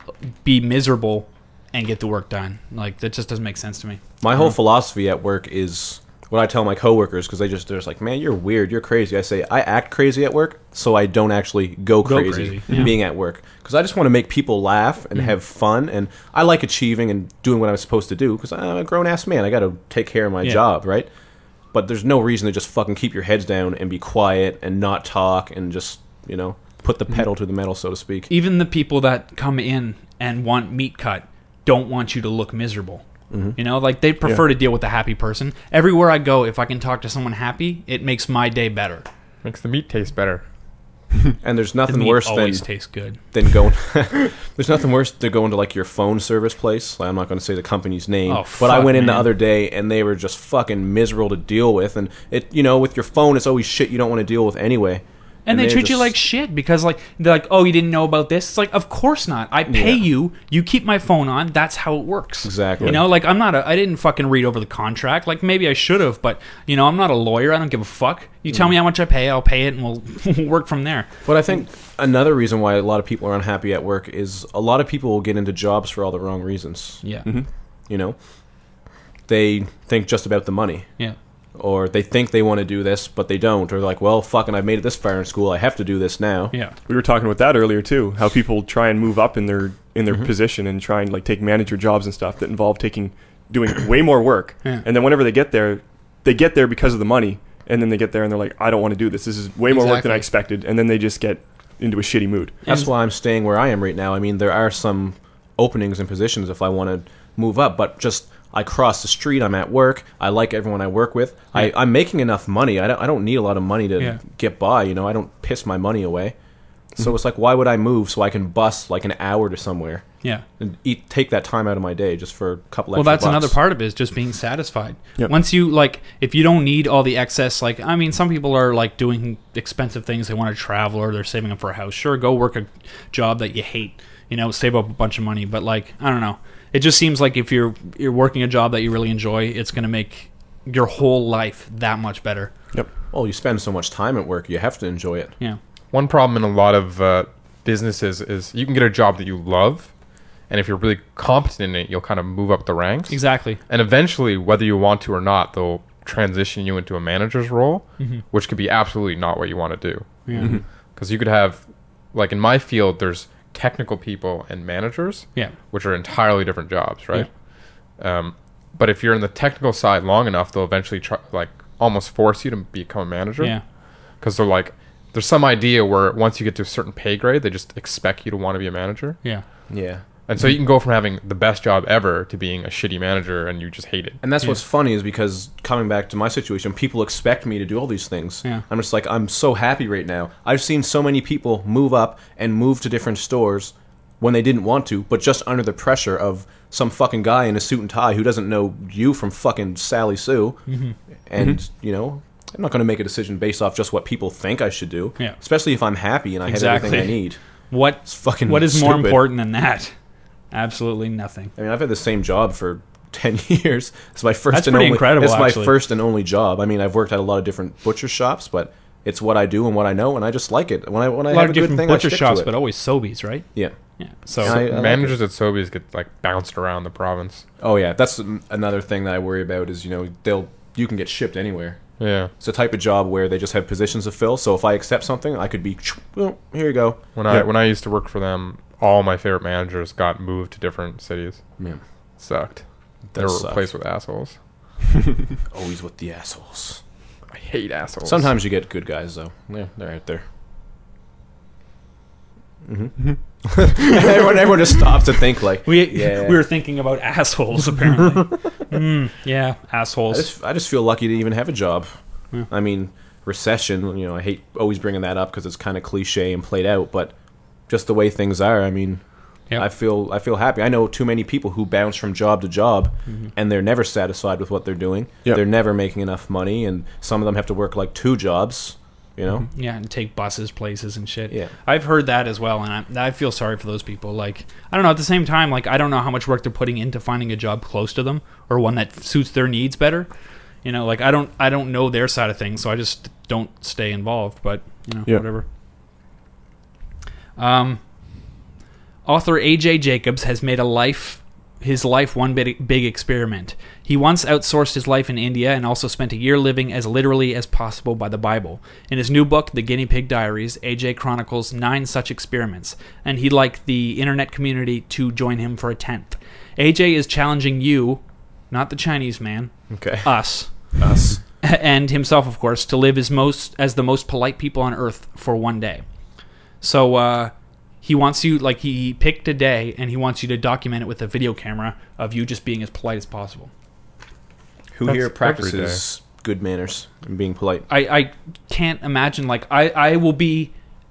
be miserable and get the work done. Like that just doesn't make sense to me. My whole philosophy at work is what I tell my coworkers, because they're just like, man, you're weird, you're crazy. I say, I act crazy at work, so I don't actually go crazy yeah. being at work. Because I just want to make people laugh and have fun, and I like achieving and doing what I'm supposed to do, because I'm a grown-ass man. I got to take care of my job, right? But there's no reason to just fucking keep your heads down and be quiet and not talk and just, put the pedal to the metal, so to speak. Even the people that come in and want meat cut don't want you to look miserable. Like they prefer to deal with a happy person. Everywhere I go, if I can talk to someone happy, it makes my day better. Makes the meat taste better. And there's The nothing meat worse than always tastes good. going. There's nothing worse than going to like your phone service place. Like, I'm not going to say the company's name, Oh, but I fuck, went in the man. other day and they were just fucking miserable to deal with. And it, with your phone, it's always shit you don't want to deal with anyway. And they they're treat you just- like shit because, like, they're like, oh, you didn't know about this? It's like, of course not. I pay you. You keep my phone on. That's how it works. Exactly. Like, I didn't fucking read over the contract. Like, maybe I should have, but, I'm not a lawyer. I don't give a fuck. You tell me how much I pay, I'll pay it, and we'll work from there. But I think another reason why a lot of people are unhappy at work is a lot of people will get into jobs for all the wrong reasons. Yeah. They think just about the money. Yeah. Or they think they want to do this, but they don't. Or they're like, well, fucking, I've made it this far in school. I have to do this now. Yeah. We were talking about that earlier too. How people try and move up in their position and try and like take manager jobs and stuff that involve doing way more work. Yeah. And then whenever they get there because of the money. And then they get there and they're like, I don't want to do this. This is way more work than I expected. And then they just get into a shitty mood. That's why I'm staying where I am right now. I mean, there are some openings and positions if I want to move up, but just I cross the street. I'm at work. I like everyone I work with. Yeah. I'm making enough money. I don't need a lot of money to get by. I don't piss my money away. So it's like, why would I move so I can bus like an hour to somewhere Yeah. and take that time out of my day just for a couple Well, extra that's bucks? another part of it, is just being satisfied. Yep. Once you, like, if you don't need all the excess, like, I mean, some people are, like, doing expensive things. They want to travel or they're saving up for a house. Sure, go work a job that you hate, save up a bunch of money. But, like, I don't know. It just seems like if you're working a job that you really enjoy, it's going to make your whole life that much better. Yep. Well, you spend so much time at work, you have to enjoy it. Yeah. One problem in a lot of businesses is you can get a job that you love, and if you're really competent in it, you'll kind of move up the ranks. Exactly. And eventually, whether you want to or not, they'll transition you into a manager's role, which could be absolutely not what you want to do. Yeah. Because you could have, like in my field, there's technical people and managers, Yeah. which are entirely different jobs, right? But if you're in the technical side long enough, they'll eventually try, like almost force you to become a manager. Yeah. Because they're like, there's some idea where once you get to a certain pay grade, they just expect you to want to be a manager. Yeah. Yeah. And so you can go from having the best job ever to being a shitty manager and you just hate it. And that's what's funny is because coming back to my situation, people expect me to do all these things. Yeah. I'm just like, I'm so happy right now. I've seen so many people move up and move to different stores when they didn't want to, but just under the pressure of some fucking guy in a suit and tie who doesn't know you from fucking Sally Sue. And, I'm not going to make a decision based off just what people think I should do. Yeah. Especially if I'm happy and I Exactly. have everything I need. What fucking What is more stupid. important than that? Absolutely nothing. I mean, I've had the same job for 10 years. It's my first That's and pretty only, incredible, It's my actually. first and only job. I mean, I've worked at a lot of different butcher shops, but it's what I do and what I know, and I just like it. When I A lot have of a good different thing, butcher I stick shops, to it. but always Sobeys, right? Yeah. Yeah. So And I like Managers at Sobeys get like bounced around the province. Oh yeah, that's another thing that I worry about is you can get shipped anywhere. Yeah. It's a type of job where they just have positions to fill. So if I accept something, I could be, well, here you go. When I used to work for them, all my favorite managers got moved to different cities. Man, Sucked. They That were sucked. replaced with assholes. Always with the assholes. I hate assholes. Sometimes you get good guys though. Yeah, they're out there. everyone just stops to think like we were thinking about assholes apparently. Yeah, assholes. I just feel lucky to even have a job. I mean, recession. I hate always bringing that up because it's kind of cliche and played out, but just the way things are. I mean, Yep. I feel happy. I know too many people who bounce from job to job, and they're never satisfied with what they're doing. Yep. They're never making enough money, and some of them have to work like 2 jobs. Yeah, and take buses places and shit. Yeah. I've heard that as well, and I feel sorry for those people. Like, I don't know, at the same time, like, I don't know how much work they're putting into finding a job close to them or one that suits their needs better. Like, I don't know their side of things, so I just don't stay involved, but, Yeah. whatever. Author A.J. Jacobs has made his life one big experiment. He once outsourced his life in India and also spent a year living as literally as possible by the Bible. In his new book, The Guinea Pig Diaries, A.J. chronicles 9 such experiments, and he'd like the internet community to join him for a 10th. A.J. is challenging you, not the Chinese man, Okay. us, Us. and himself, of course, to live as the most polite people on earth for one day. So, he wants you, like, he picked a day, and he wants you to document it with a video camera of you just being as polite as possible. Who That's here every practices good manners and being polite? I can't imagine, like, I will be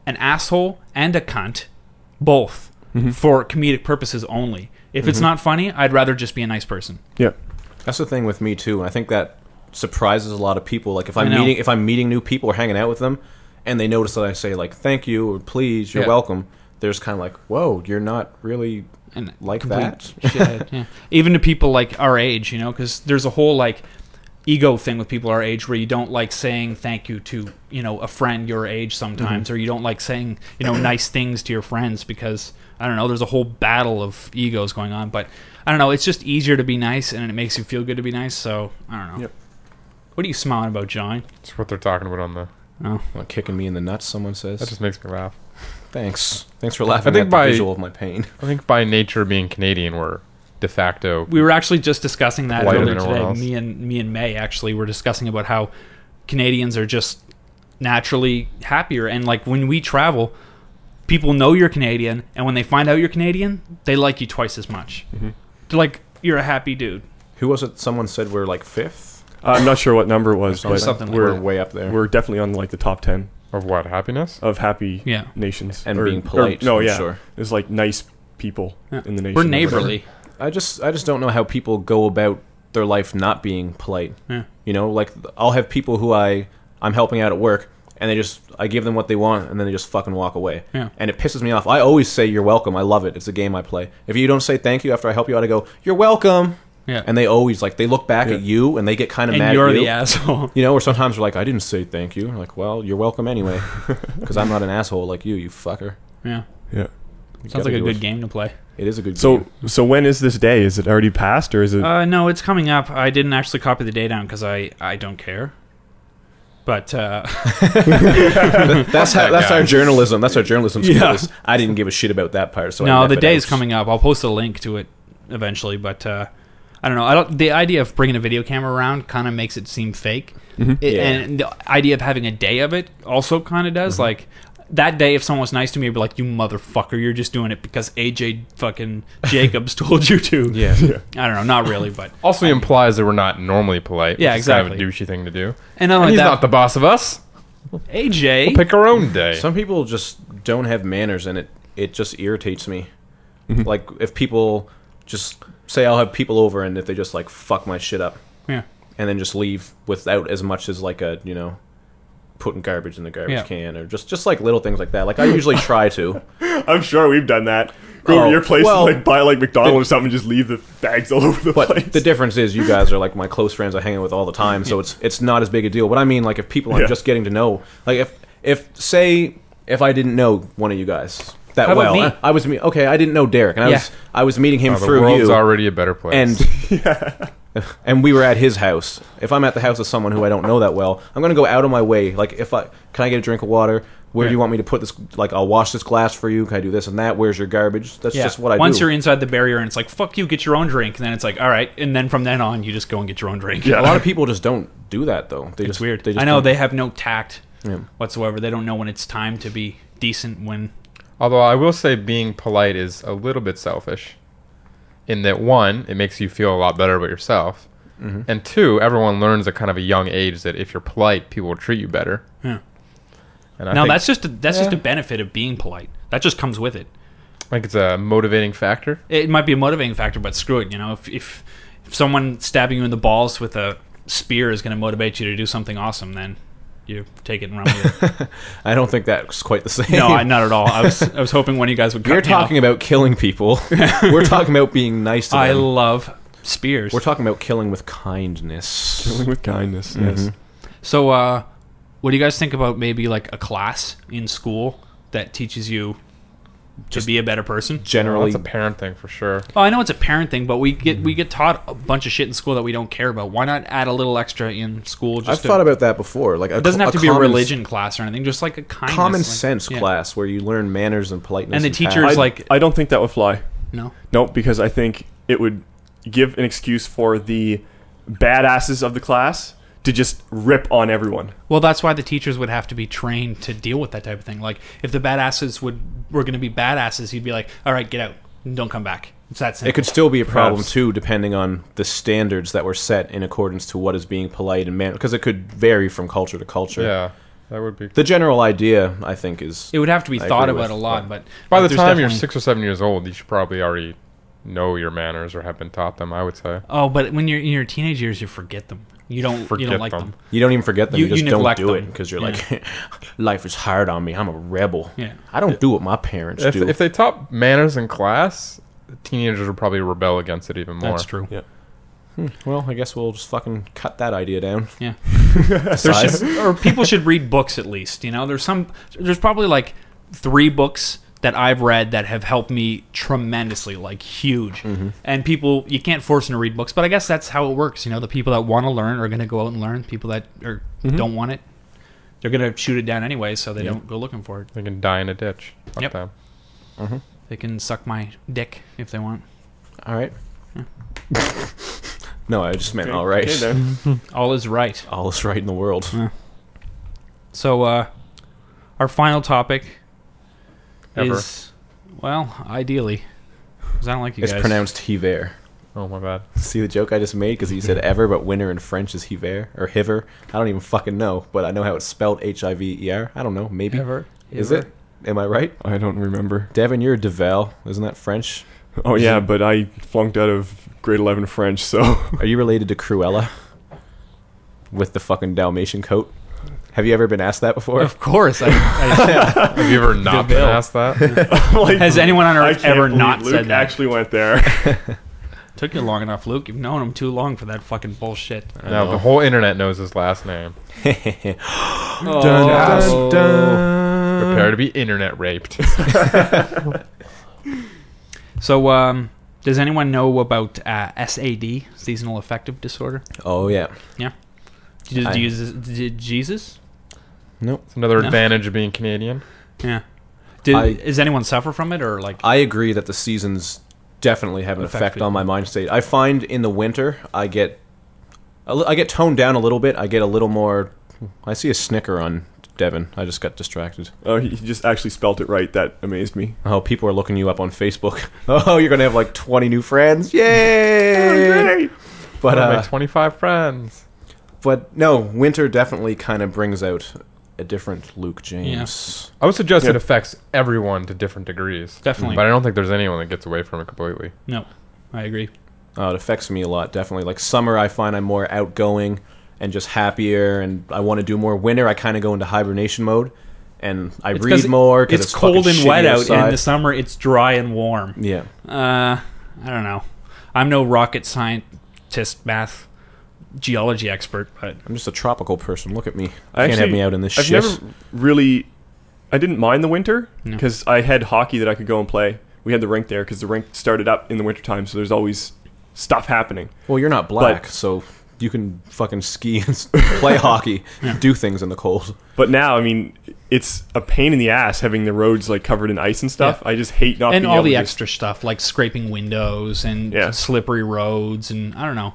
an asshole and a cunt, both, for comedic purposes only. If it's not funny, I'd rather just be a nice person. Yeah. That's the thing with me too. I think that surprises a lot of people. Like if I I'm know. meeting new people or hanging out with them, and they notice that I say like "thank you" or "please," "you're Yeah. welcome," they're just kind of like, "Whoa, you're not really And like complete that." shithead, yeah. Even to people like our age, you know, because there's a whole like ego thing with people our age where you don't like saying thank you to, you know, a friend your age sometimes, or you don't like saying, you know, nice things to your friends because, I don't know, there's a whole battle of egos going on. But I don't know, it's just easier to be nice, and it makes you feel good to be nice. So I don't know. Yep. What are you smiling about, John? That's what they're talking about on the. Oh, Like kicking me in the nuts, someone says. That just makes me laugh. Thanks for laughing think at the by- visual of my pain. I think by nature, being Canadian, we're de facto. we were actually just discussing that Whiter earlier than everyone today. else. Me and May actually were discussing about how Canadians are just naturally happier, and like when we travel, people know you're Canadian, and when they find out you're Canadian, they like you twice as much. They're like, you're a happy dude. Who was it? Someone said we're like 5th. I'm not sure what number it was, but something like We're that. way up there. we're definitely on like the top 10 Of what? Happiness? of happy Yeah. nations And being polite, no, I'm yeah, sure. there's like nice people Yeah. in the nation. We're or whatever. neighborly. I just don't know how people go about their life not being polite. Yeah. You know, like I'll have people who I'm helping out at work, and I give them what they want, and then they just fucking walk away. Yeah. And it pisses me off. I always say you're welcome. I love it. It's a game I play. If you don't say thank you after I help you out, I go, you're welcome. Yeah. And they always like they look back Yeah. at you and they get kind of And mad you're at you. the asshole. You know, or sometimes they're like, I didn't say thank you. I'm like, well, you're welcome anyway, because I'm not an asshole like you fucker. Yeah. Yeah. You Sounds gotta like a do good it. game to play. It is a good So game. so when is this day? Is it already passed or is it? No, it's coming up. I didn't actually copy the day down because I don't care. But That's our journalism. That's our journalism skills. Yeah. I didn't give a shit about that part. So I no, left the it day is out. coming up. I'll post a link to it eventually, but I don't know. The idea of bringing a video camera around kind of makes it seem fake, Yeah. and the idea of having a day of it also kind of does. Like that day, if someone was nice to me, I'd be like, "You motherfucker, you're just doing it because AJ fucking Jacobs told you to." Yeah. I don't know, not really, but Also implies that we're not normally polite. Yeah, which is kind of a exactly. douchey thing to do. and not And only he's that, not the boss of us. AJ. Pick our own day. Some people just don't have manners, and it just irritates me. Like if people just say I'll have people over, and if they just like fuck my shit up, Yeah. and then just leave without as much as like a putting garbage in the garbage Yeah. can, or just like little things like that. Like I usually try to. I'm sure we've done that. Go Oh, to your place well, and like buy like McDonald's or something, and just leave the bags all over the But place. the difference is you guys are like my close friends I hang out with all the time, so it's not as big a deal. But I mean, like if people I'm Yeah. just getting to know, like if I didn't know one of you guys that How about well, me? I was okay. I didn't know Derek, and Yeah. I was meeting him Oh, the through world's you, already a better place. and and we were at his house. If I'm at the house of someone who I don't know that well, I'm gonna go out of my way. Like can I get a drink of water? Where do you want me to put this? Like, I'll wash this glass for you. Can I do this and that? Where's your garbage? That's just what I Once do. you're inside the barrier and it's like, fuck you, get your own drink. And then it's like, all right. And then from then on, you just go and get your own drink. Yeah. A lot of people just don't do that, though. They It's just, weird. They just I know don't. they have no tact Yeah. whatsoever. They don't know when it's time to be decent when... Although I will say being polite is a little bit selfish. In that, one, it makes you feel a lot better about yourself. And two, everyone learns at kind of a young age that if you're polite, people will treat you better. Yeah. And I No, think, that's just a benefit of being polite. That just comes with it. I think it's a motivating factor. It might be a motivating factor, but screw it. You know, if someone stabbing you in the balls with a spear is going to motivate you to do something awesome, then you take it and run with it. I don't think that's quite the same. No, not at all. I was hoping one of you guys would cut We're me off. talking about killing people. We're talking about being nice to I them. love spears. We're talking about killing with kindness. Killing with kindness. Yes. So, what do you guys think about maybe like a class in school that teaches you to be a better person? Well, Generally, that's a parent thing for sure. Oh, I know it's a parent thing, but we get taught a bunch of shit in school that we don't care about. Why not add a little extra in school? I've thought about that before. Like, it doesn't have to be a religion class or anything. Just like a kindness, common like- sense yeah. class where you learn manners and politeness. And the tact. teachers, I, like- I don't think that would fly. No, No, because I think it would give an excuse for the badasses of the class to just rip on everyone. well, that's why the teachers would have to be trained to deal with that type of thing. Like, if the badasses were going to be badasses, he'd be like, "All right, get out, and don't come back." It's that simple. It could still be a problem Perhaps. too, depending on the standards that were set in accordance to what is being polite and man. Because it could vary from culture to culture. Yeah. That would be. The general idea, I think, is It would have to be I thought agree about with- a lot, but By the there's time you're definitely- 6 or 7 years old, you should probably already know your manners or have been taught them. I would say. Oh, but when you're in your teenage years, you forget them. You don't Forget like them. them. you don't even forget them. You- You, just you don't neglect do it them. because you're Yeah. like, life is hard on me. I'm a rebel. Yeah. I don't do what my parents do. If they taught manners in class, teenagers would probably rebel against it even more. That's true. Well, I guess we'll just fucking cut that idea down. Yeah. Size. Or people should read books at least. You know, there's probably like 3 books that I've read that have helped me tremendously, like huge. And people, you can't force them to read books, but I guess that's how it works. You know, the people that want to learn are going to go out and learn. People that don't want it, they're going to shoot it down anyway, so they don't go looking for it. They can die in a ditch. Fuck Yep. them. They can suck my dick if they want. All right. No, I just meant all right. Okay, then. All is right. All is right in the world. So, our final topic Ever. is, well, ideally, because I don't like you It's guys. pronounced hiver. Oh my bad. See the joke I just made? Because you said ever, but winter in French is hiver or hiver. I don't even fucking know, but I know how it's spelled Hiver. I don't know. Maybe. Ever. Is it? Am I right? I don't remember. Devin, you're Devel. Isn't that French? Oh yeah, but I flunked out of grade 11 French, so Are you related to Cruella? With the fucking Dalmatian coat? Have you ever been asked that before? Of course. Have you ever not been Deville. asked that? like, Has anyone on I earth can't ever believe not Luke said that? actually went there. Took you long enough, Luke. You've known him too long for that fucking bullshit. No, the whole internet knows his last name. Oh. Dun, dun. Prepare to be internet raped. So, does anyone know about SAD, seasonal affective disorder? Oh, yeah. Yeah. Did Jesus? Nope. It's another No. advantage of being Canadian. Yeah. I- Does anyone suffer from it, or like? I agree that the seasons definitely have an effect Affected. on my mind state. I find in the winter, I get toned down a little bit. I get a little more... I see a snicker on Devin. I just got distracted. Oh, he just actually spelt it right. That amazed me. Oh, people are looking you up on Facebook. Oh, you're going to have like 20 new friends. Yay! But, One of my 25 friends. but no, winter definitely kind of brings out a different Luke James. I would suggest it Yeah. affects everyone to different degrees. Definitely. But I don't think there's anyone that gets away from it completely. No, I agree. Oh, it affects me a lot, definitely. Like summer, I find I'm more outgoing and just happier, and I want to do more. Winter, I kind of go into hibernation mode, and I It's 'cause read more because It's cold fucking and wet shitty out, and outside. in the summer it's dry and warm. Yeah. I don't know. I'm no rocket scientist, math, geology expert, but I'm just a tropical person. Look at me. I Can't have me out in this I've shit. never really. I didn't mind the winter No. because I had hockey that I could go and play. We had the rink there because the rink started up in the wintertime, so there's always stuff happening. Well, you're not black, so you can fucking ski and play hockey, do things in the cold. But now, I mean, it's a pain in the ass having the roads like covered in ice and stuff. I just hate not and being all able the to extra stuff like scraping windows and Yeah. slippery roads, and I don't know.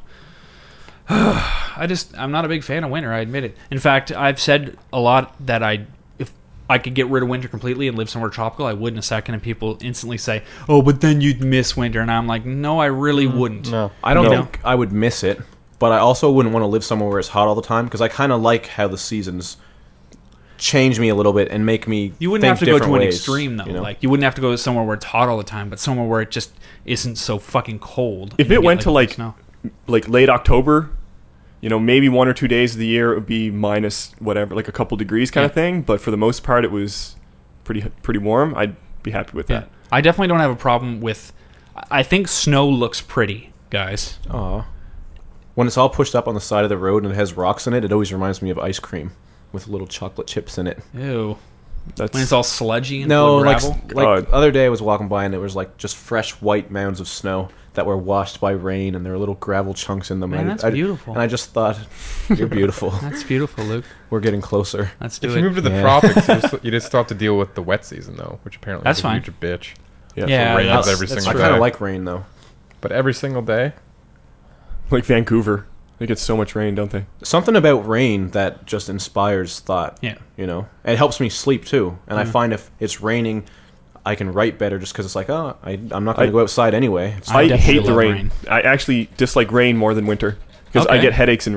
I'm not a big fan of winter. I admit it. In fact, I've said a lot that if I could get rid of winter completely and live somewhere tropical, I would in a second. And people instantly say, "Oh, but then you'd miss winter," and I'm like, "No, I really wouldn't." No. I don't You know? think I would miss it, but I also wouldn't want to live somewhere where it's hot all the time because I kind of like how the seasons change me a little bit and make me. You wouldn't think have to go to different an ways, extreme though. you know? Like you wouldn't have to go somewhere where it's hot all the time, but somewhere where it just isn't so fucking cold. If and you it get, went to like snow. late October, you know, maybe 1 or 2 days of the year it would be minus whatever, like a couple degrees kind of thing. But for the most part, it was pretty warm. I'd be happy with Yeah. that. I definitely don't have a problem with. I think snow looks pretty, guys. Aw. When it's all pushed up on the side of the road and it has rocks in it, it always reminds me of ice cream with little chocolate chips in it. Ew. That's When it's all sludgy and No, full of like gravel. the other day I was walking by and it was like just fresh white mounds of snow that were washed by rain and there were little gravel chunks in them. Man, And that's beautiful. And I just thought, you're beautiful. That's beautiful, Luke. We're getting closer. Let's do If it. you move to the Yeah. tropics, you just still have to deal with the wet season, though, which apparently That's is a fine. huge bitch. Yeah, rains that's- every that's single I true. kind day. of like rain though. But every single day, like Vancouver. They get so much rain, don't they? Something about rain that just inspires thought. Yeah. You know, and it helps me sleep too. And I find if it's raining, I can write better just because it's like, oh, I'm not going to go outside anyway. It's I I definitely hate the love rain. rain. I actually dislike rain more than winter because I Okay. get headaches in rain.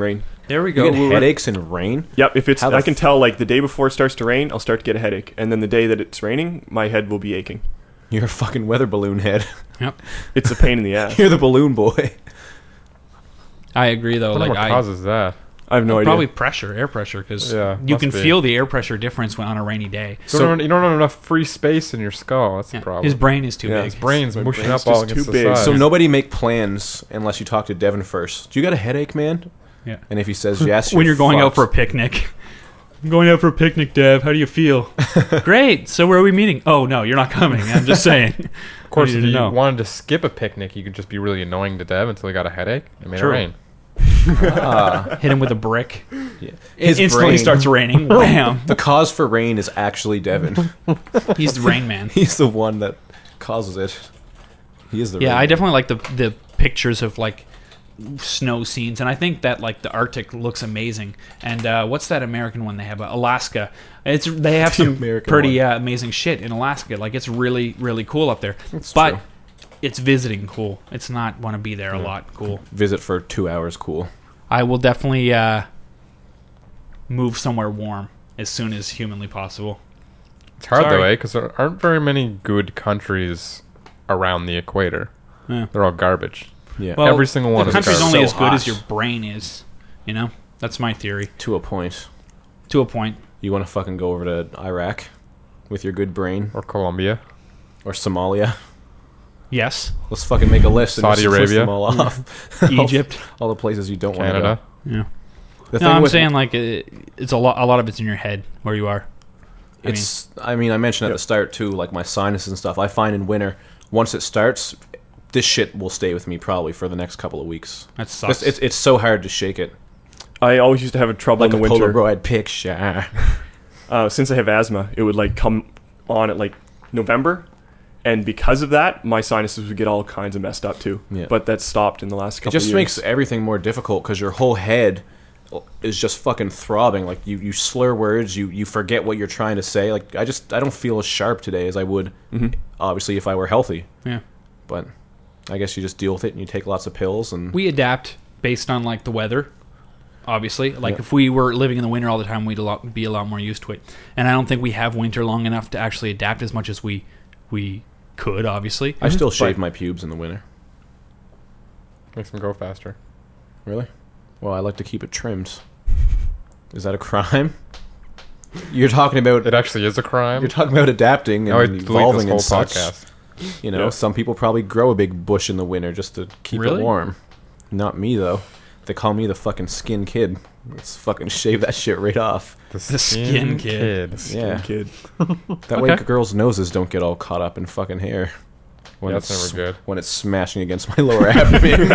There we You go. get headaches in rain? Yep, if it's How the I can tell like the day before it starts to rain, I'll start to get a headache, and then the day that it's raining, my head will be aching. You're a fucking weather balloon head. Yep. It's a pain in the ass. You're the balloon boy. I agree, though. I wonder Like what causes that. I have no idea. Probably pressure, air pressure, because Yeah, you must can be. feel the air pressure difference when on a rainy day. You don't have enough free space in your skull. That's the Yeah. problem. His brain is too Yeah. big. His brain's My mushing brain's up all just against too the big. side. So nobody make plans unless you talk to Devin first. Do you got a headache, man? Yeah. And if he says yes, When you're going out fucked. for a picnic. I'm going out for a picnic, Dev. How do you feel? Great. So where are we meeting? Oh, no, you're not coming. I'm just saying. Of course, I if need you to know. wanted to skip a picnic, you could just be really annoying to Dev until he got a headache. It made True. it rain. Hit him with a brick. His It instantly brain- starts raining. Wham. The cause for rain is actually Devin. He's the Rain Man. He's the one that causes it. He is the Yeah, rain I man. definitely like the pictures of like snow scenes, and I think that like the Arctic looks amazing. And what's that American one they have? Alaska. They have some American pretty one. amazing shit in Alaska. Like it's really really cool up there. It's but true. it's visiting cool. It's not want to be there a lot cool. Visit for 2 hours, cool. I will definitely move somewhere warm as soon as humanly possible. It's hard Sorry. though, because there aren't very many good countries around the equator. Yeah. They're all garbage. Yeah. Well, Every single one the is country's garbage. only So as good as hot. your brain is. You know, that's my theory. To a point. To a point. You want to fucking go over to Iraq with your good brain? Or Colombia. Or Somalia? Yes. Let's fucking make a list and Saudi just list Arabia. them all off. Egypt. All the places you don't want to Canada. go. Yeah. The No, thing I'm with- saying like it's a lot. A lot of it's in your head where you are. I I mentioned at the start too, like my sinuses and stuff. I find in winter, once it starts, this shit will stay with me probably for the next couple of weeks. That sucks. It's so hard to shake it. I always used to have trouble Like in a the winter. Polaroid picture. Since I have asthma, it would like come on at like November, and because of that, my sinuses would get all kinds of messed up too. Yeah. But that's stopped in the last It couple. just of years. makes everything more difficult because your whole head is just fucking throbbing. Like you slur words, you forget what you're trying to say. Like I don't feel as sharp today as I would, obviously, if I were healthy. yeah. But I guess you just deal with it and you take lots of pills and We adapt based on like the weather. Obviously, like Yeah. if we were living in the winter all the time, we'd be a lot more used to it. And I don't think we have winter long enough to actually adapt as much as we could. Obviously, I still shave But- my pubes in the winter. Makes them go faster. Really? Well, I like to keep it trimmed. Is that a crime? You're talking about It actually is a crime. you're talking about adapting Now I and delete evolving this whole and such. podcast. You know, Yeah. some people probably grow a big bush in the winter just to keep Really? it warm. Not me though. They call me the fucking skin kid. Let's fucking shave that shit right off. The skin kid. Yeah. Kid. That way Okay. girls' noses don't get all caught up in fucking hair. When Yeah, that's it's never good. When it's smashing against my lower abdomen.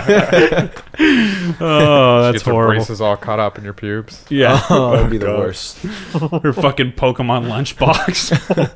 oh, She gets her braces all caught up in your pubes. Yeah, Oh, that would be the God. worst. her fucking Pokemon lunchbox.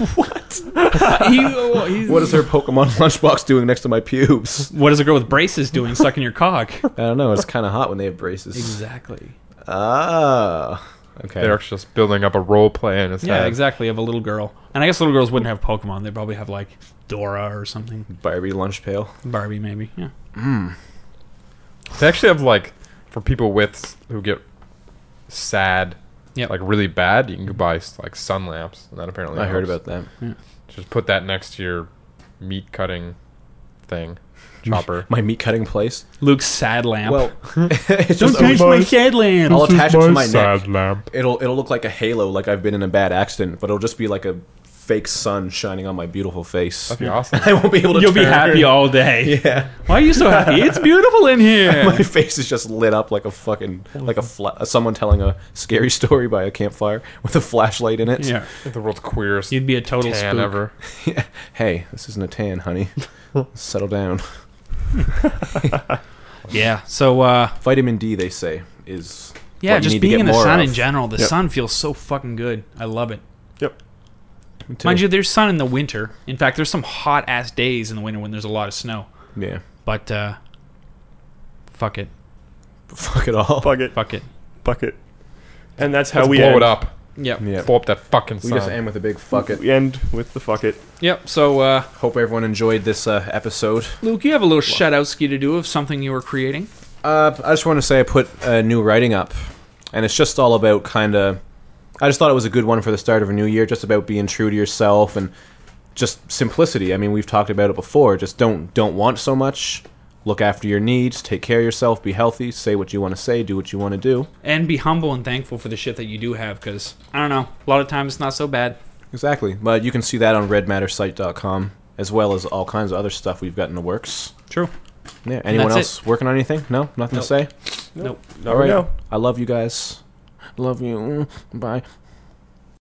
What is her Pokemon lunchbox doing next to my pubes? What is a girl with braces doing sucking your cock? I don't know. It's kind of hot when they have braces. Exactly. Ah. Okay. They're just building up a role play in his Yeah, head. exactly. Of a little girl, and I guess little girls wouldn't have Pokemon. They'd probably have like Dora or something. Barbie lunch pail. Barbie, maybe. Yeah. They actually have like for people with who get sad, Yep. like really bad, you can go buy like sun lamps, and that apparently I heard helps. about that. Just put that next to your meat cutting thing, chopper. My meat cutting place. Luke's sad lamp. Well, it's just my sad lamp. I'll attach it to my neck. lamp. It'll look like a halo, like I've been in a bad accident, but it'll just be like a fake sun shining on my beautiful face. That'd be awesome. I won't be able to. You'll be turn. happy all day. Yeah, Why are you so happy? It's beautiful in here. my face is just lit up like a fucking someone telling a scary story by a campfire with a flashlight in it. Yeah. The world's queerest You'd be a total tan spook. ever. Hey, this isn't a tan, honey. Settle down. Yeah. So Vitamin D, they say, is yeah, what you just need to being get in the more sun of. in general. The Yep. sun feels so fucking good. I love it. Yep. Me too. Mind you, there's sun in the winter. In fact, there's some hot ass days in the winter when there's a lot of snow. Yeah. But fuck it. Fuck it all. Bucket. Fuck it. Bucket. And that's how Let's we blow end. it up. Yep. Yeah. Blow up that fucking We sun. just end with a big fuck it. We end with the fuck it. Yep. So Hope everyone enjoyed this episode. Luke, you have a little shout out ski to do of something you were creating. I just want to say I put a new writing up, and it's just all about kind of. I just thought it was a good one for the start of a new year, just about being true to yourself and just simplicity. I mean, we've talked about it before. Just don't want so much. Look after your needs. Take care of yourself. Be healthy. Say what you want to say. Do what you want to do. And be humble and thankful for the shit that you do have, because, I don't know, a lot of times it's not so bad. Exactly. But you can see that on redmattersite.com, as well as all kinds of other stuff we've got in the works. True. Yeah. Anyone That's else working on anything? No? Nothing to say? Nope. No, All right. no. I love you guys. Love you. Bye.